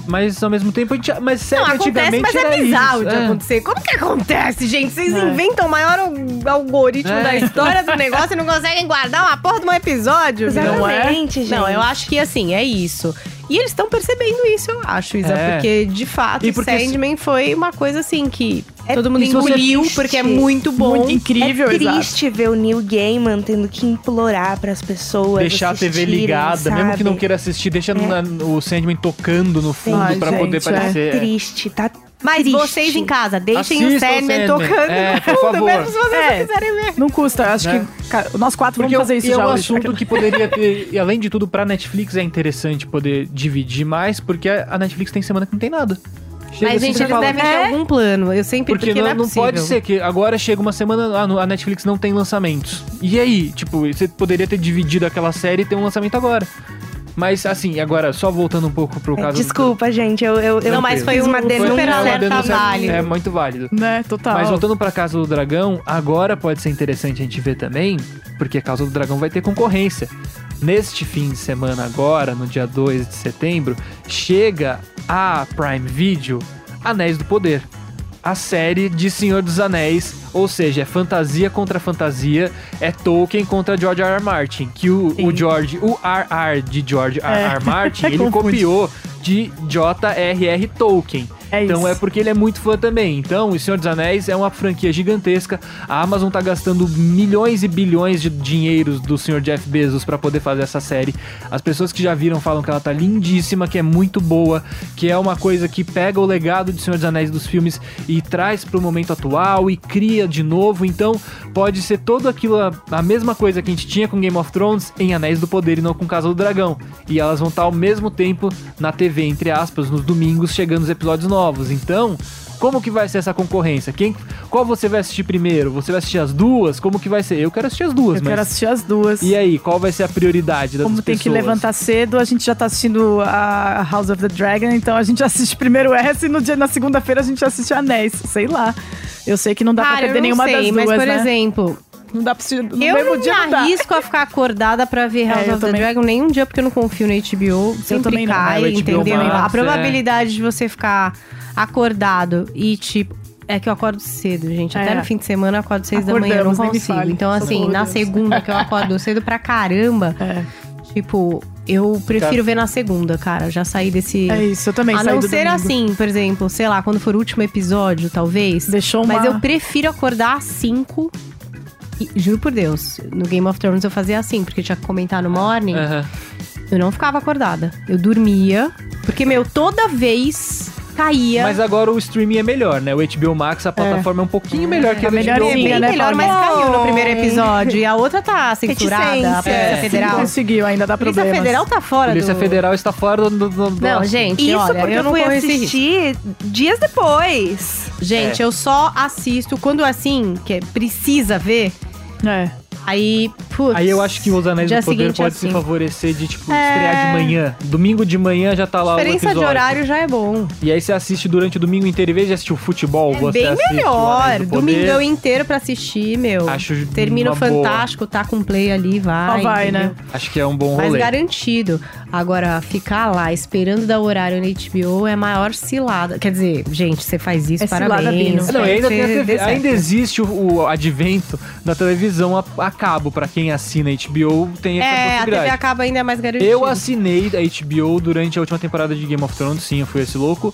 Mas ao mesmo tempo, a gente, mas sério, Não, acontece, antigamente mas é era bizarro isso. de É. acontecer. Como que acontece, gente? Vocês É. inventam o maior algoritmo É. da história do negócio e não conseguem guardar uma porra de um episódio? Não é? Exatamente, gente. Não, eu acho que assim, é isso. E eles estão percebendo isso, eu acho, Isa. É. Porque, de fato, E porque Sandman foi uma coisa assim que É todo mundo triste. engoliu, porque é muito bom. Muito incrível, é exato. triste ver o Neil Gaiman tendo que implorar pras pessoas Deixar a T V assistirem, ligada, mesmo que não sabe? queira assistir, deixa na- o Sandman tocando no fundo Ai, pra gente, poder é. parecer. Tá triste, tá Mas triste. vocês em casa, deixem Assistam o Sandman o Sandman. tocando É, no por fundo, favor. mesmo se vocês É. não quiserem ver. Não custa, acho Né? que cara, nós quatro Porque vamos fazer isso e já é um hoje. assunto que poderia ter, e além de tudo, pra Netflix é interessante poder dividir mais, porque a Netflix tem semana que não tem nada. Chega Mas, assim, gente, você eles fala, devem ter É. algum plano. Eu sempre, Porque, porque, não, não, é não possível. pode ser que agora chega uma semana, ah, no- a Netflix não tem lançamentos. E aí? Tipo, você poderia ter dividido aquela série e ter um lançamento agora. Mas, assim, agora, só voltando um pouco pro É, caso... desculpa, gente, eu, eu, eu Não, mas foi fiz um uma super denúncia. é, uma alerta denúncia- válido. É muito válido. Né, total. Mas voltando pra Casa do Dragão, agora pode ser interessante a gente ver também, porque a Casa do Dragão vai ter concorrência. Neste fim de semana agora, no dia dois de setembro, chega a Prime Video Anéis do Poder. A série de Senhor dos Anéis, ou seja, é fantasia contra fantasia, é Tolkien contra George R. R. Martin, que o, o George, o R R de George R. R. É. Martin, ele Confunde. copiou de J R R. Tolkien. É então isso. é porque ele é muito fã também. Então, O Senhor dos Anéis é uma franquia gigantesca. A Amazon tá gastando milhões e bilhões de dinheiros do senhor Jeff Bezos pra poder fazer essa série. As pessoas que já viram falam que ela tá lindíssima, que é muito boa, que é uma coisa que pega o legado de Senhor dos Anéis dos filmes e traz pro momento atual e cria de novo. Então, pode ser todo aquilo, a, a mesma coisa que a gente tinha com Game of Thrones em Anéis do Poder e não com Casa do Dragão. E elas vão estar ao mesmo tempo na T V, entre aspas, nos domingos, chegando os episódios novos. Então, como que vai ser essa concorrência? Quem, qual você vai assistir primeiro? Você vai assistir as duas? Como que vai ser? Eu quero assistir as duas, Eu mas... quero assistir as duas. E aí, qual vai ser a prioridade das Como pessoas? tem que levantar cedo, a gente já tá assistindo a House of the Dragon, então a gente assiste primeiro essa e no dia, na segunda-feira a gente assiste Anéis. Sei lá. Eu sei que não dá Cara, pra perder eu não nenhuma sei, das mas, duas, por né? exemplo, Não dá pra assistir no eu mesmo não dia, me não dá. arrisco a ficar acordada pra ver House É, eu of the também. Dragon nenhum dia, porque eu não confio no H B O. Sempre também não. cai, É, o H B O entendeu? Max, a é. probabilidade de você ficar acordado e, tipo... É que eu acordo cedo, gente. Até É. no fim de semana eu acordo seis da manhã, eu não Acordamos, nem me consigo. fale. Então, assim, Socorro, na Deus. segunda, que eu acordo cedo pra caramba, É. tipo, eu prefiro ver na segunda, cara. Já saí desse... É isso, eu também A saí não do ser domingo. assim, por exemplo, sei lá, quando for o último episódio, talvez. Deixou uma... Mas eu prefiro acordar às cinco. E, juro por Deus, no Game of Thrones eu fazia assim, porque eu tinha que comentar no morning. Aham. Eu não ficava acordada. Eu dormia. Porque, meu, toda vez caía. Mas agora o streaming é melhor, né? O H B O Max, a plataforma é, um pouquinho melhor que a é do H B O. é melhorzinha, bem né, melhor, mas Paulinha? caiu no primeiro episódio. E a outra tá censurada, a Reticência. Polícia É. Não Federal. conseguiu ainda dar A Polícia problemas. Federal tá A fora Polícia do... Federal está fora do... do, do Não, do- gente, Isso olha, porque eu eu não fui corro esse risco. assistir dias depois. Gente, eu só assisto quando assim, que é- precisa ver. É. Aí, putz. Aí eu acho que os Anéis dia do Poder seguinte, pode assim. se favorecer de, tipo, É. estrear de manhã. Domingo de manhã já tá lá o Diferença episódio. de horário já é bom. E aí você assiste durante o domingo inteiro. Em vez de assistir o futebol, É você bem assiste o melhor. Anéis do Poder. Domingão inteiro pra assistir, meu. Acho Termina o uma boa. Fantástico, tá com play ali, vai. Só vai, entendeu? né? Acho que é um bom Mais rolê. garantido. Agora, ficar lá esperando dar horário no H B O é a maior cilada. Quer dizer, gente, você faz isso, É cilada, parabéns. Bino. Não, e ainda, tem a Você T V, dê ainda certo. existe o, o advento da televisão a, a cabo. Pra quem assina H B O, tem essa É, a T V possibilidade. acaba ainda é mais garantida. Eu assinei a H B O durante a última temporada de Game of Thrones, sim, eu fui esse louco.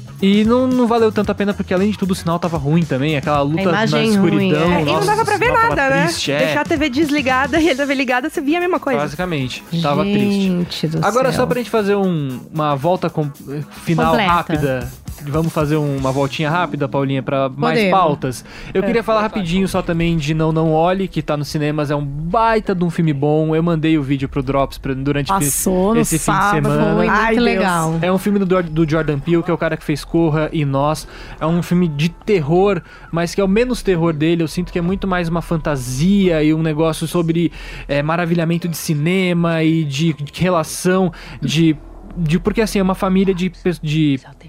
E não, não valeu tanto a pena, porque além de tudo o sinal tava ruim também, aquela luta A na imagem escuridão. ruim, é. É, e não nossa, dava pra o ver sinal tava nada, né? triste, é. Deixar a T V desligada e a T V ligada, você via a mesma coisa. Basicamente, tava triste. Gente do Agora, céu. só pra gente fazer um- uma volta com, final Completa. rápida. Vamos fazer um- uma voltinha rápida, Paulinha, pra mais Podemos. pautas. Eu queria falar rapidinho só também de Não Não Olhe, que tá nos cinemas, é um baita de um filme bom. Eu mandei o vídeo pro Drops pra- durante fi- Passou no esse fim de sábado, semana. Foi muito Ai, Deus. legal. É um filme do, do Jordan Peele, que é o cara que fez Corra e Nós. É um filme de terror, mas que é o menos terror dele. Eu sinto que é muito mais uma fantasia e um negócio sobre é, maravilhamento de cinema e de, de relação, de, de... Porque assim, é uma família de... pe- de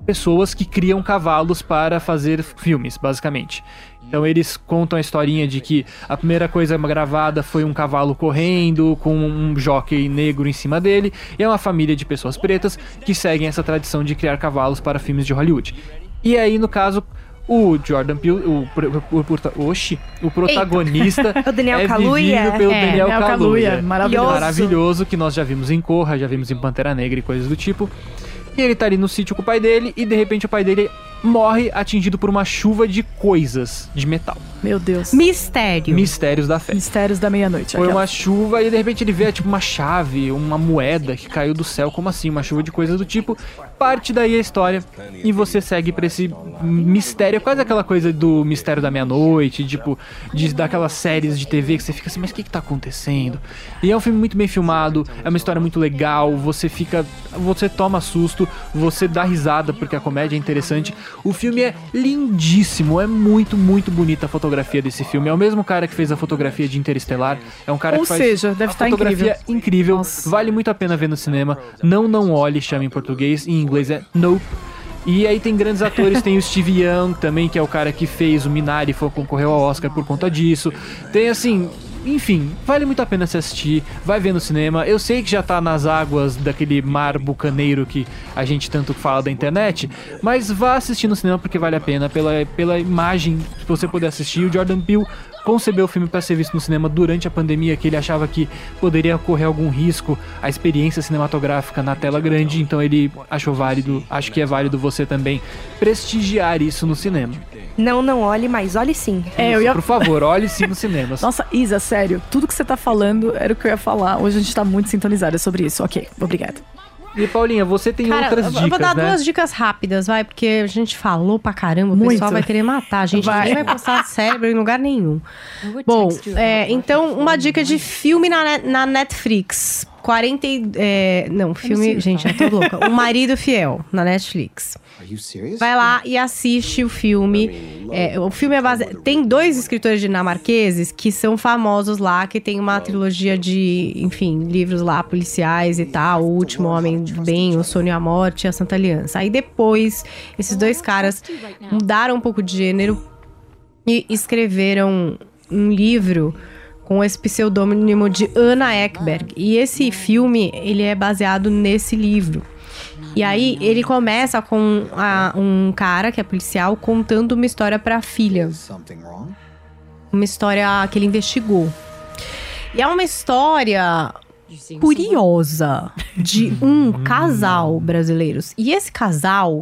pessoas que criam cavalos para fazer filmes, basicamente. Então eles contam a historinha de que a primeira coisa gravada foi um cavalo correndo com um jockey negro em cima dele, e é uma família de pessoas pretas que seguem essa tradição de criar cavalos para filmes de Hollywood. E aí, no caso, o Jordan Peele, o, o, o, oxi, o protagonista O Daniel é Kaluuya. vivido pelo É, Daniel Daniel Kaluuya. Kaluuya, maravilhoso. Maravilhoso, que nós já vimos em Corra, já vimos em Pantera Negra e coisas do tipo. E ele tá ali no sítio com o pai dele, e de repente o pai dele morre atingido por uma chuva de coisas de metal. Meu Deus. Mistério. Mistérios da fé. Mistérios da meia-noite. Foi aquela. uma chuva e de repente ele vê tipo uma chave, uma moeda que caiu do céu, como assim? Uma chuva de coisas do tipo. Parte daí a história e você segue pra esse mistério, quase aquela coisa do Mistério da Meia-Noite, tipo, de, daquelas séries de T V que você fica assim, mas o que que tá acontecendo? E é um filme muito bem filmado, é uma história muito legal, você fica, você toma susto, você dá risada porque a comédia é interessante. O filme é lindíssimo, é muito, muito bonita a fotografia desse filme. É o mesmo cara que fez a fotografia de Interestelar, é um cara Ou que faz seja, deve a estar fotografia incrível. incrível, Nossa. vale muito a pena ver no cinema. Não, não olhe, chama em português, em inglês é Nope. E aí tem grandes atores, tem o Steve Young também, que é o cara que fez o Minari, foi, concorreu ao Oscar por conta disso. Tem assim, enfim, vale muito a pena se assistir, vai ver no cinema. Eu sei que já tá nas águas daquele mar bucaneiro que a gente tanto fala da internet, mas vá assistir no cinema porque vale a pena, pela, pela imagem que você puder assistir. O Jordan Peele concebeu o filme para ser visto no cinema durante a pandemia, que ele achava que poderia ocorrer algum risco à experiência cinematográfica na tela grande, então ele achou válido, acho que é válido você também prestigiar isso no cinema. Não, não olhe, mas olhe sim. É, eu ia... Por favor, olhe sim nos cinemas. Nossa, Isa, sério, tudo que você tá falando era o que eu ia falar. Hoje a gente tá muito sintonizada sobre isso. Ok, obrigada. E Paulinha, você tem Cara, outras eu dicas, vou dar né? duas dicas rápidas, vai, porque a gente falou pra caramba, o Muito. pessoal vai querer matar a gente, Vai. ninguém vai postar cérebro em lugar nenhum. Bom, é, então, uma dica de filme na, net- na Netflix. quarenta e- é, não, filme, gente, já tô louca. O Marido Fiel, na Netflix. Vai lá e assiste o filme. É, o filme é baseado... Tem dois escritores dinamarqueses que são famosos lá, que tem uma trilogia de, enfim, livros lá, policiais e tal. O Último Homem do Bem, O Sonho e a Morte e A Santa Aliança. Aí depois, esses dois caras mudaram um pouco de gênero e escreveram um livro com esse pseudônimo de Anna Ekberg. E esse filme, ele é baseado nesse livro. E aí, ele começa com a- um cara que é policial contando uma história pra filha. Uma história que ele investigou. E é uma história curiosa de um casal brasileiros. E esse casal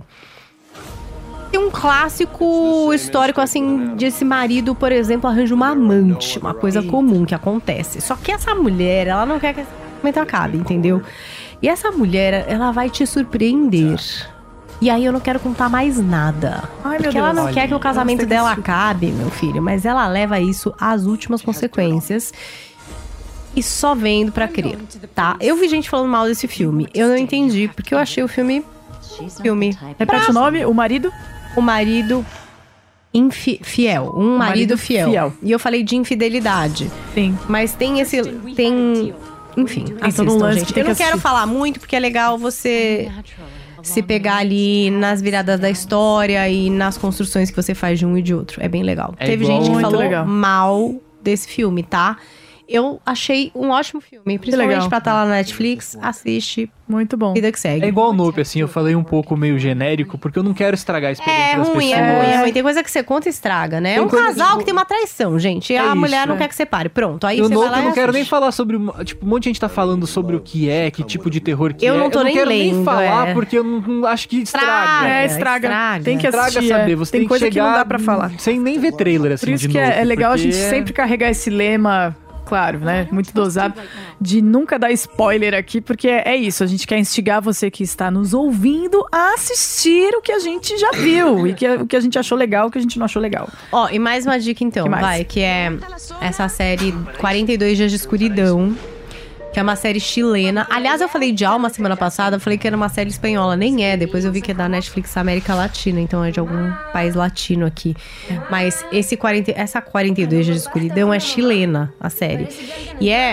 tem um clássico histórico, assim, de esse marido, por exemplo, arranja uma amante. Uma coisa comum que acontece. Só que essa mulher, ela não quer que esse momento acabe, entendeu? E essa mulher, ela vai te surpreender. E aí eu não quero contar mais nada. Ai, meu porque ela Deus. não quer que o casamento Nossa, tem que dela assistir. acabe, meu filho. Mas ela leva isso às últimas consequências. E só vendo pra crer, tá? Eu vi gente falando mal desse filme. Eu não entendi, porque eu achei o filme... Filme. Repete o nome, o marido? O marido... Infi fiel. Um marido, marido fiel. fiel. E eu falei de infidelidade. Sim. Mas tem esse... Tem... Enfim, todo um assistam, lance gente. que tem Eu não que quero assistir. falar muito, porque é legal você se pegar ali nas viradas da história e nas construções que você faz de um e de outro. É bem legal. É Teve igual- gente que Muito falou legal. mal desse filme, tá? Eu achei um ótimo filme. Principalmente legal. pra estar lá na Netflix. Assiste. Muito bom. Vida que segue. É igual o Nope, assim, eu falei um pouco meio genérico, porque eu não quero estragar a experiência É das ruim, pessoas. é ruim, é ruim. Tem coisa que você conta e estraga, né? É Tem um coisa, casal tipo, que tem uma traição, gente. E é a isso, mulher não é. quer que separe. Pronto, aí E o você Nope vai lá eu e não quero nem assiste. falar sobre... Tipo, um monte de gente tá falando sobre o que é, que tipo de terror que Eu é. não tô eu não nem quero nem lendo, falar, é. porque eu não, não- acho que estraga. Estraga. É, estraga. estraga. Tem que Estraga assistir. saber, é. você tem tem, coisa que que chegar não dá pra falar. sem nem ver trailer, assim, Por isso de que é, Nope, é legal a gente porque é- sempre carregar esse lema, claro, né? Muito dosado, de nunca dar spoiler aqui, porque é, é isso. A gente quer instigar você que está nos ouvindo a assistir o que a gente já viu. E que, o que a gente achou legal, o que a gente não achou legal. Ó, e mais uma dica então, Que mais? vai, que é essa série quarenta e dois Dias de Escuridão, que é uma série chilena. Aliás, eu falei de Alma semana passada, eu falei que era uma série espanhola, nem é. Depois eu vi que é da Netflix América Latina, então é de algum país latino aqui. Mas esse quarenta, essa quarenta e dois Dias de Escuridão é chilena, a série. E é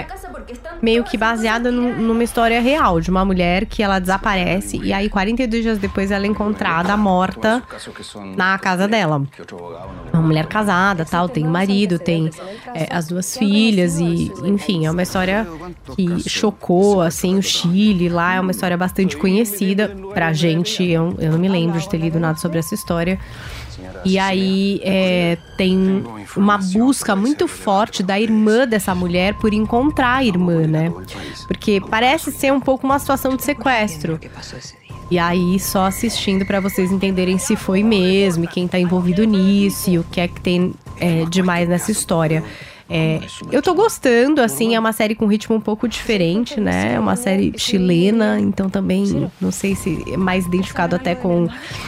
meio que baseada num- numa história real de uma mulher que ela desaparece e aí quarenta e dois dias depois ela é encontrada morta na casa dela. Uma mulher casada, tal, tem marido, tem é, as duas filhas e, enfim, é uma história que chocou, assim, o Chile lá, é uma história bastante conhecida pra gente, eu, eu não me lembro de ter lido nada sobre essa história. E aí é, tem uma busca muito forte da irmã dessa mulher por encontrar a irmã, né? Porque parece ser um pouco uma situação de sequestro. E aí, só assistindo pra vocês entenderem se foi mesmo, e quem tá envolvido nisso, e o que é que tem é, demais nessa história. É, eu tô gostando, assim, é uma série com ritmo um pouco diferente, né? É uma série chilena, então também, não sei se é mais identificado até com...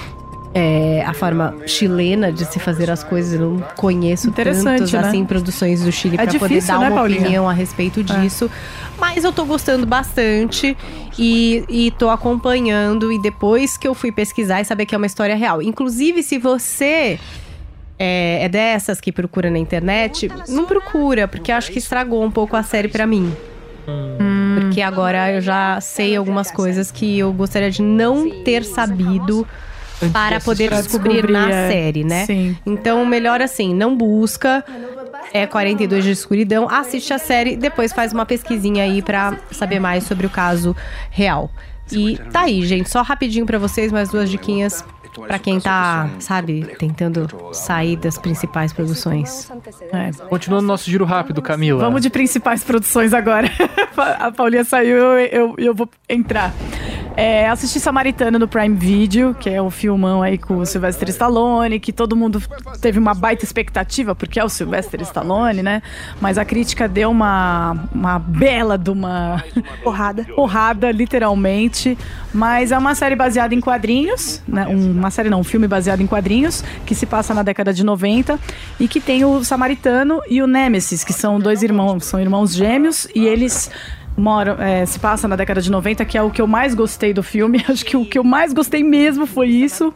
É, a forma chilena de se fazer as coisas, eu não conheço tantas, né? assim, produções do Chile É pra poder difícil, dar né, uma Paulinha? opinião a respeito disso. Mas eu tô gostando bastante e, e tô acompanhando. E depois que eu fui pesquisar e saber que é uma história real. Inclusive, se você é, é dessas que procura na internet, não procura, porque eu acho que estragou um pouco a série pra mim. Hum. Porque agora eu já sei algumas coisas que eu gostaria de não ter sabido para poder Pra descobrir, descobrir, na é. série, né? Sim. Então, melhor assim, não busca é quarenta e dois dias de escuridão, assiste a série, depois faz uma pesquisinha aí pra saber mais sobre o caso real. E tá aí, gente, só rapidinho pra vocês, mais duas diquinhas pra quem tá, sabe, tentando sair das principais produções. É. Continuando nosso giro rápido, Camila. Vamos de principais produções agora. A Paulinha saiu e eu, eu vou entrar. É, assisti Samaritano no Prime Video, que é um filmão aí com o Sylvester Stallone, que todo mundo teve uma baita expectativa, porque é o Sylvester Stallone, né? Mas a crítica deu uma, uma bela de uma... Porrada. Porrada, literalmente. Mas é uma série baseada em quadrinhos, né? Um, uma série não, um filme baseado em quadrinhos, que se passa na década de noventa, e que tem o Samaritano e o Nemesis, que são dois irmãos, são irmãos gêmeos, e eles... Mora, é, se passa na década de noventa, que é o que eu mais gostei do filme. Acho que o que eu mais gostei mesmo foi isso.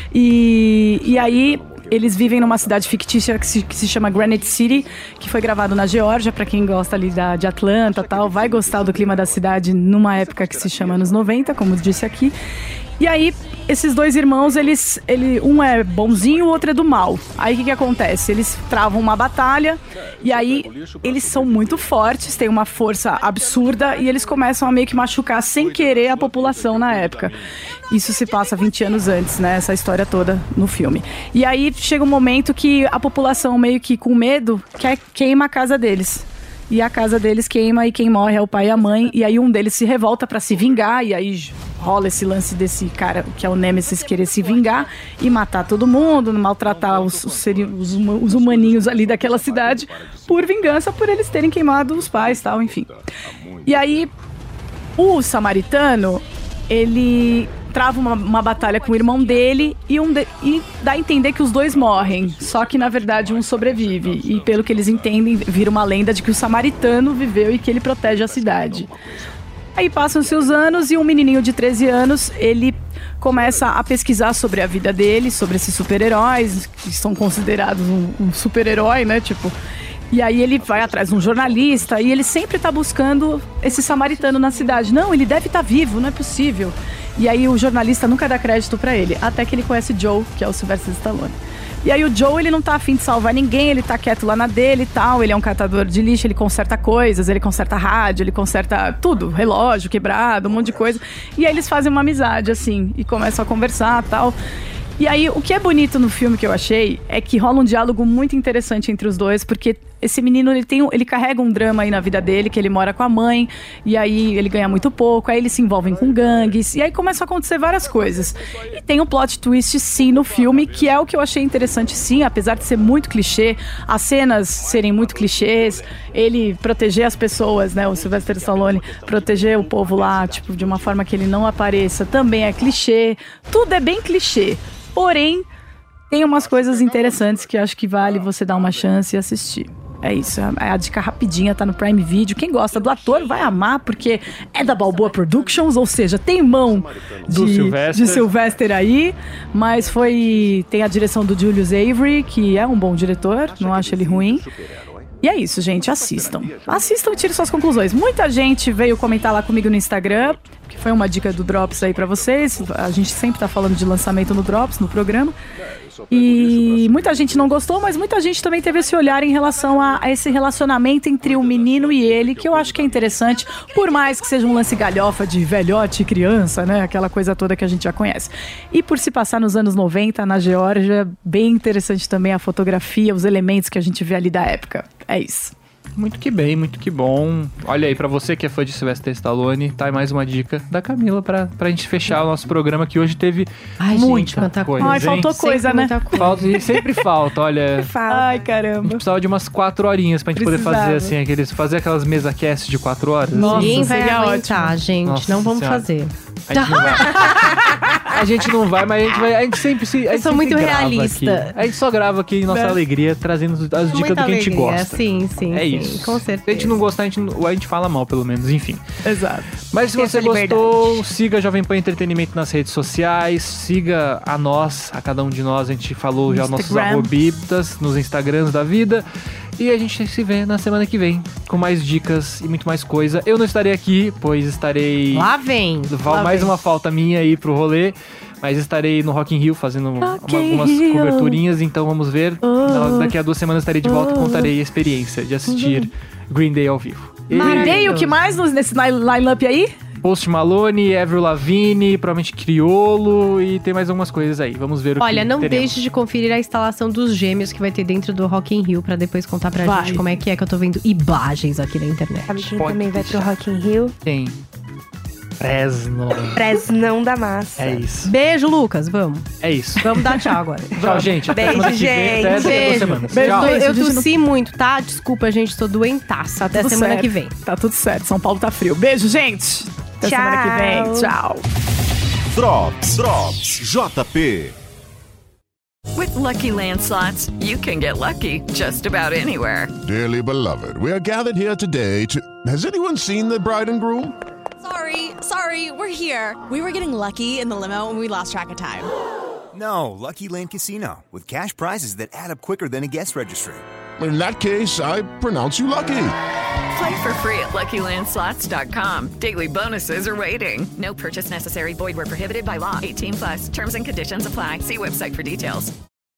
E, e aí, eles vivem numa cidade fictícia que se, que se chama Granite City, que foi gravado na Geórgia. Pra quem gosta ali da, de Atlanta e tal, vai gostar do clima da cidade numa época que se chama anos noventa, como disse aqui. E aí, esses dois irmãos, eles, ele, um é bonzinho, o outro é do mal. Aí o que, que acontece? Eles travam uma batalha e aí eles são muito fortes, têm uma força absurda e eles começam a meio que machucar sem querer a população na época. Isso se passa vinte anos antes, né? Essa história toda no filme. E aí chega um momento que a população meio que com medo quer, queima a casa deles. E a casa deles queima e quem morre é o pai e a mãe. E aí um deles se revolta pra se vingar. E aí rola esse lance desse cara, que é o Nemesis, querer se vingar e matar todo mundo, maltratar os, os, os, os humaninhos ali daquela cidade por vingança, por eles terem queimado os pais e tal, enfim. E aí o Samaritano, ele trava uma, uma batalha com o irmão dele e, um de, e dá a entender que os dois morrem. Só que, na verdade, um sobrevive. E, pelo que eles entendem, vira uma lenda de que o Samaritano viveu e que ele protege a cidade. Aí passam-se os anos e um menininho de treze anos, ele começa a pesquisar sobre a vida dele, sobre esses super-heróis, que são considerados um, um super-herói, né? Tipo... E aí ele vai atrás de um jornalista e ele sempre tá buscando esse samaritano na cidade. Não, ele deve estar vivo, não é possível. E aí o jornalista nunca dá crédito pra ele, até que ele conhece Joe, que é o Sylvester Stallone. E aí o Joe, ele não tá afim de salvar ninguém, ele tá quieto lá na dele e tal, ele é um catador de lixo, ele conserta coisas, ele conserta rádio, ele conserta tudo, relógio quebrado, um monte de coisa. E aí eles fazem uma amizade, assim, e começam a conversar e tal. E aí, o que é bonito no filme que eu achei é que rola um diálogo muito interessante entre os dois, porque esse menino, ele, tem, ele carrega um drama aí na vida dele, que ele mora com a mãe, e aí ele ganha muito pouco, aí eles se envolvem com gangues, e aí começam a acontecer várias coisas. E tem um plot twist, sim, no filme, que é o que eu achei interessante, sim, apesar de ser muito clichê, as cenas serem muito clichês, ele proteger as pessoas, né, o Sylvester Stallone, proteger o povo lá, tipo, de uma forma que ele não apareça, também é clichê, tudo é bem clichê. Porém, tem umas coisas interessantes que acho que vale você dar uma chance e assistir. É isso, a dica rapidinha, tá no Prime Video. Quem gosta do ator vai amar, porque é da Balboa Productions, ou seja, tem mão Do de, Sylvester. de Sylvester aí, mas foi... Tem a direção do Julius Avery, que é um bom diretor, não acho ele ruim. E é isso, gente, assistam. Assistam e tirem suas conclusões. Muita gente veio comentar lá comigo no Instagram, que foi uma dica do Drops aí pra vocês. A gente sempre tá falando de lançamento no Drops, no programa. E muita gente não gostou, mas muita gente também teve esse olhar em relação a, a esse relacionamento entre o menino e ele, que eu acho que é interessante, por mais que seja um lance galhofa de velhote e criança, né? Aquela coisa toda que a gente já conhece. E por se passar nos anos noventa, na Geórgia, bem interessante também a fotografia, os elementos que a gente vê ali da época. É isso. Muito que bem, muito que bom. Olha aí, pra você que é fã de Sylvester Stallone, tá aí mais uma dica da Camila pra, pra gente fechar o nosso programa, que hoje teve Ai, muita gente, quanta coisa. Ai, hein? faltou coisa, Sempre né? muita coisa. Falta, e sempre falta, olha. Fala. Ai, A caramba. gente precisava de umas quatro horinhas pra gente poder Precisava. fazer assim, aqueles, fazer aquelas mesa cast de quatro horas. Nossa, Ninguém vai seria aguentar, ótimo. gente. Nossa não vamos Senhora. fazer. A gente não vai. A gente não vai, mas a gente vai. A gente sempre se. A gente sou sempre muito grava realista. aqui. A gente só grava aqui em nossa Né? alegria, trazendo as dicas do Muita que a gente alegria. gosta. Sim, sim, É sim, isso. com Se certeza. a gente não gostar, a gente, não- a gente fala mal, pelo menos, enfim. Exato. Mas se Tem você essa liberdade. gostou, siga Jovem Pan Entretenimento nas redes sociais, siga a nós, a cada um de nós, a gente falou já os nossos Instagram. arrobitas, nos Instagrams da vida. E a gente se vê na semana que vem, com mais dicas e muito mais coisa. Eu não estarei aqui, pois estarei... Lá vem. Val- Lá mais vem. uma falta minha aí pro rolê. Mas estarei no Rock in Rio fazendo uma- Rock in algumas Rio. coberturinhas, então vamos ver. Oh. Daqui a duas semanas estarei de volta e contarei a experiência de assistir Green Day ao vivo. E E o que mais nos- nesse line- line-up aí? Post Malone, Avril Lavigne, provavelmente Criolo e tem mais algumas coisas aí. Vamos ver o que Olha, não teremos. deixe de conferir a instalação dos gêmeos que vai ter dentro do Rock in Rio pra depois contar pra Vai. gente como é que é que eu tô vendo imagens aqui na internet. Sabe quem Pode também vai pro Rock in Rio? Tem. Fresno. Fresnão da massa. É isso. Beijo, Lucas. Vamos. É isso. Vamos dar tchau agora. Tchau, gente. Até Beijo, semana que vem. Até daqui a duas Beijo. semanas. Beijo. Tchau. Eu, eu gente, tossi muito, tá? Desculpa, gente. Tô doentaça. Até Tudo semana certo. que vem. Tá tudo certo. São Paulo tá frio. Beijo, gente. Até Tchau. semana que vem. Tchau. Drops, Drops, J P. With Lucky Land Slots, you can get lucky just about anywhere. Dearly beloved, we are gathered here today to... Has anyone seen the bride and groom? Sorry, sorry, we're here. We were getting lucky in the limo and we lost track of time. No, Lucky Land Casino, with cash prizes that add up quicker than a guest registry. In that case, I pronounce you lucky. Play for free at Lucky Land Slots dot com. Daily bonuses are waiting. No purchase necessary. Void where prohibited by law. eighteen plus. Terms and conditions apply. See website for details.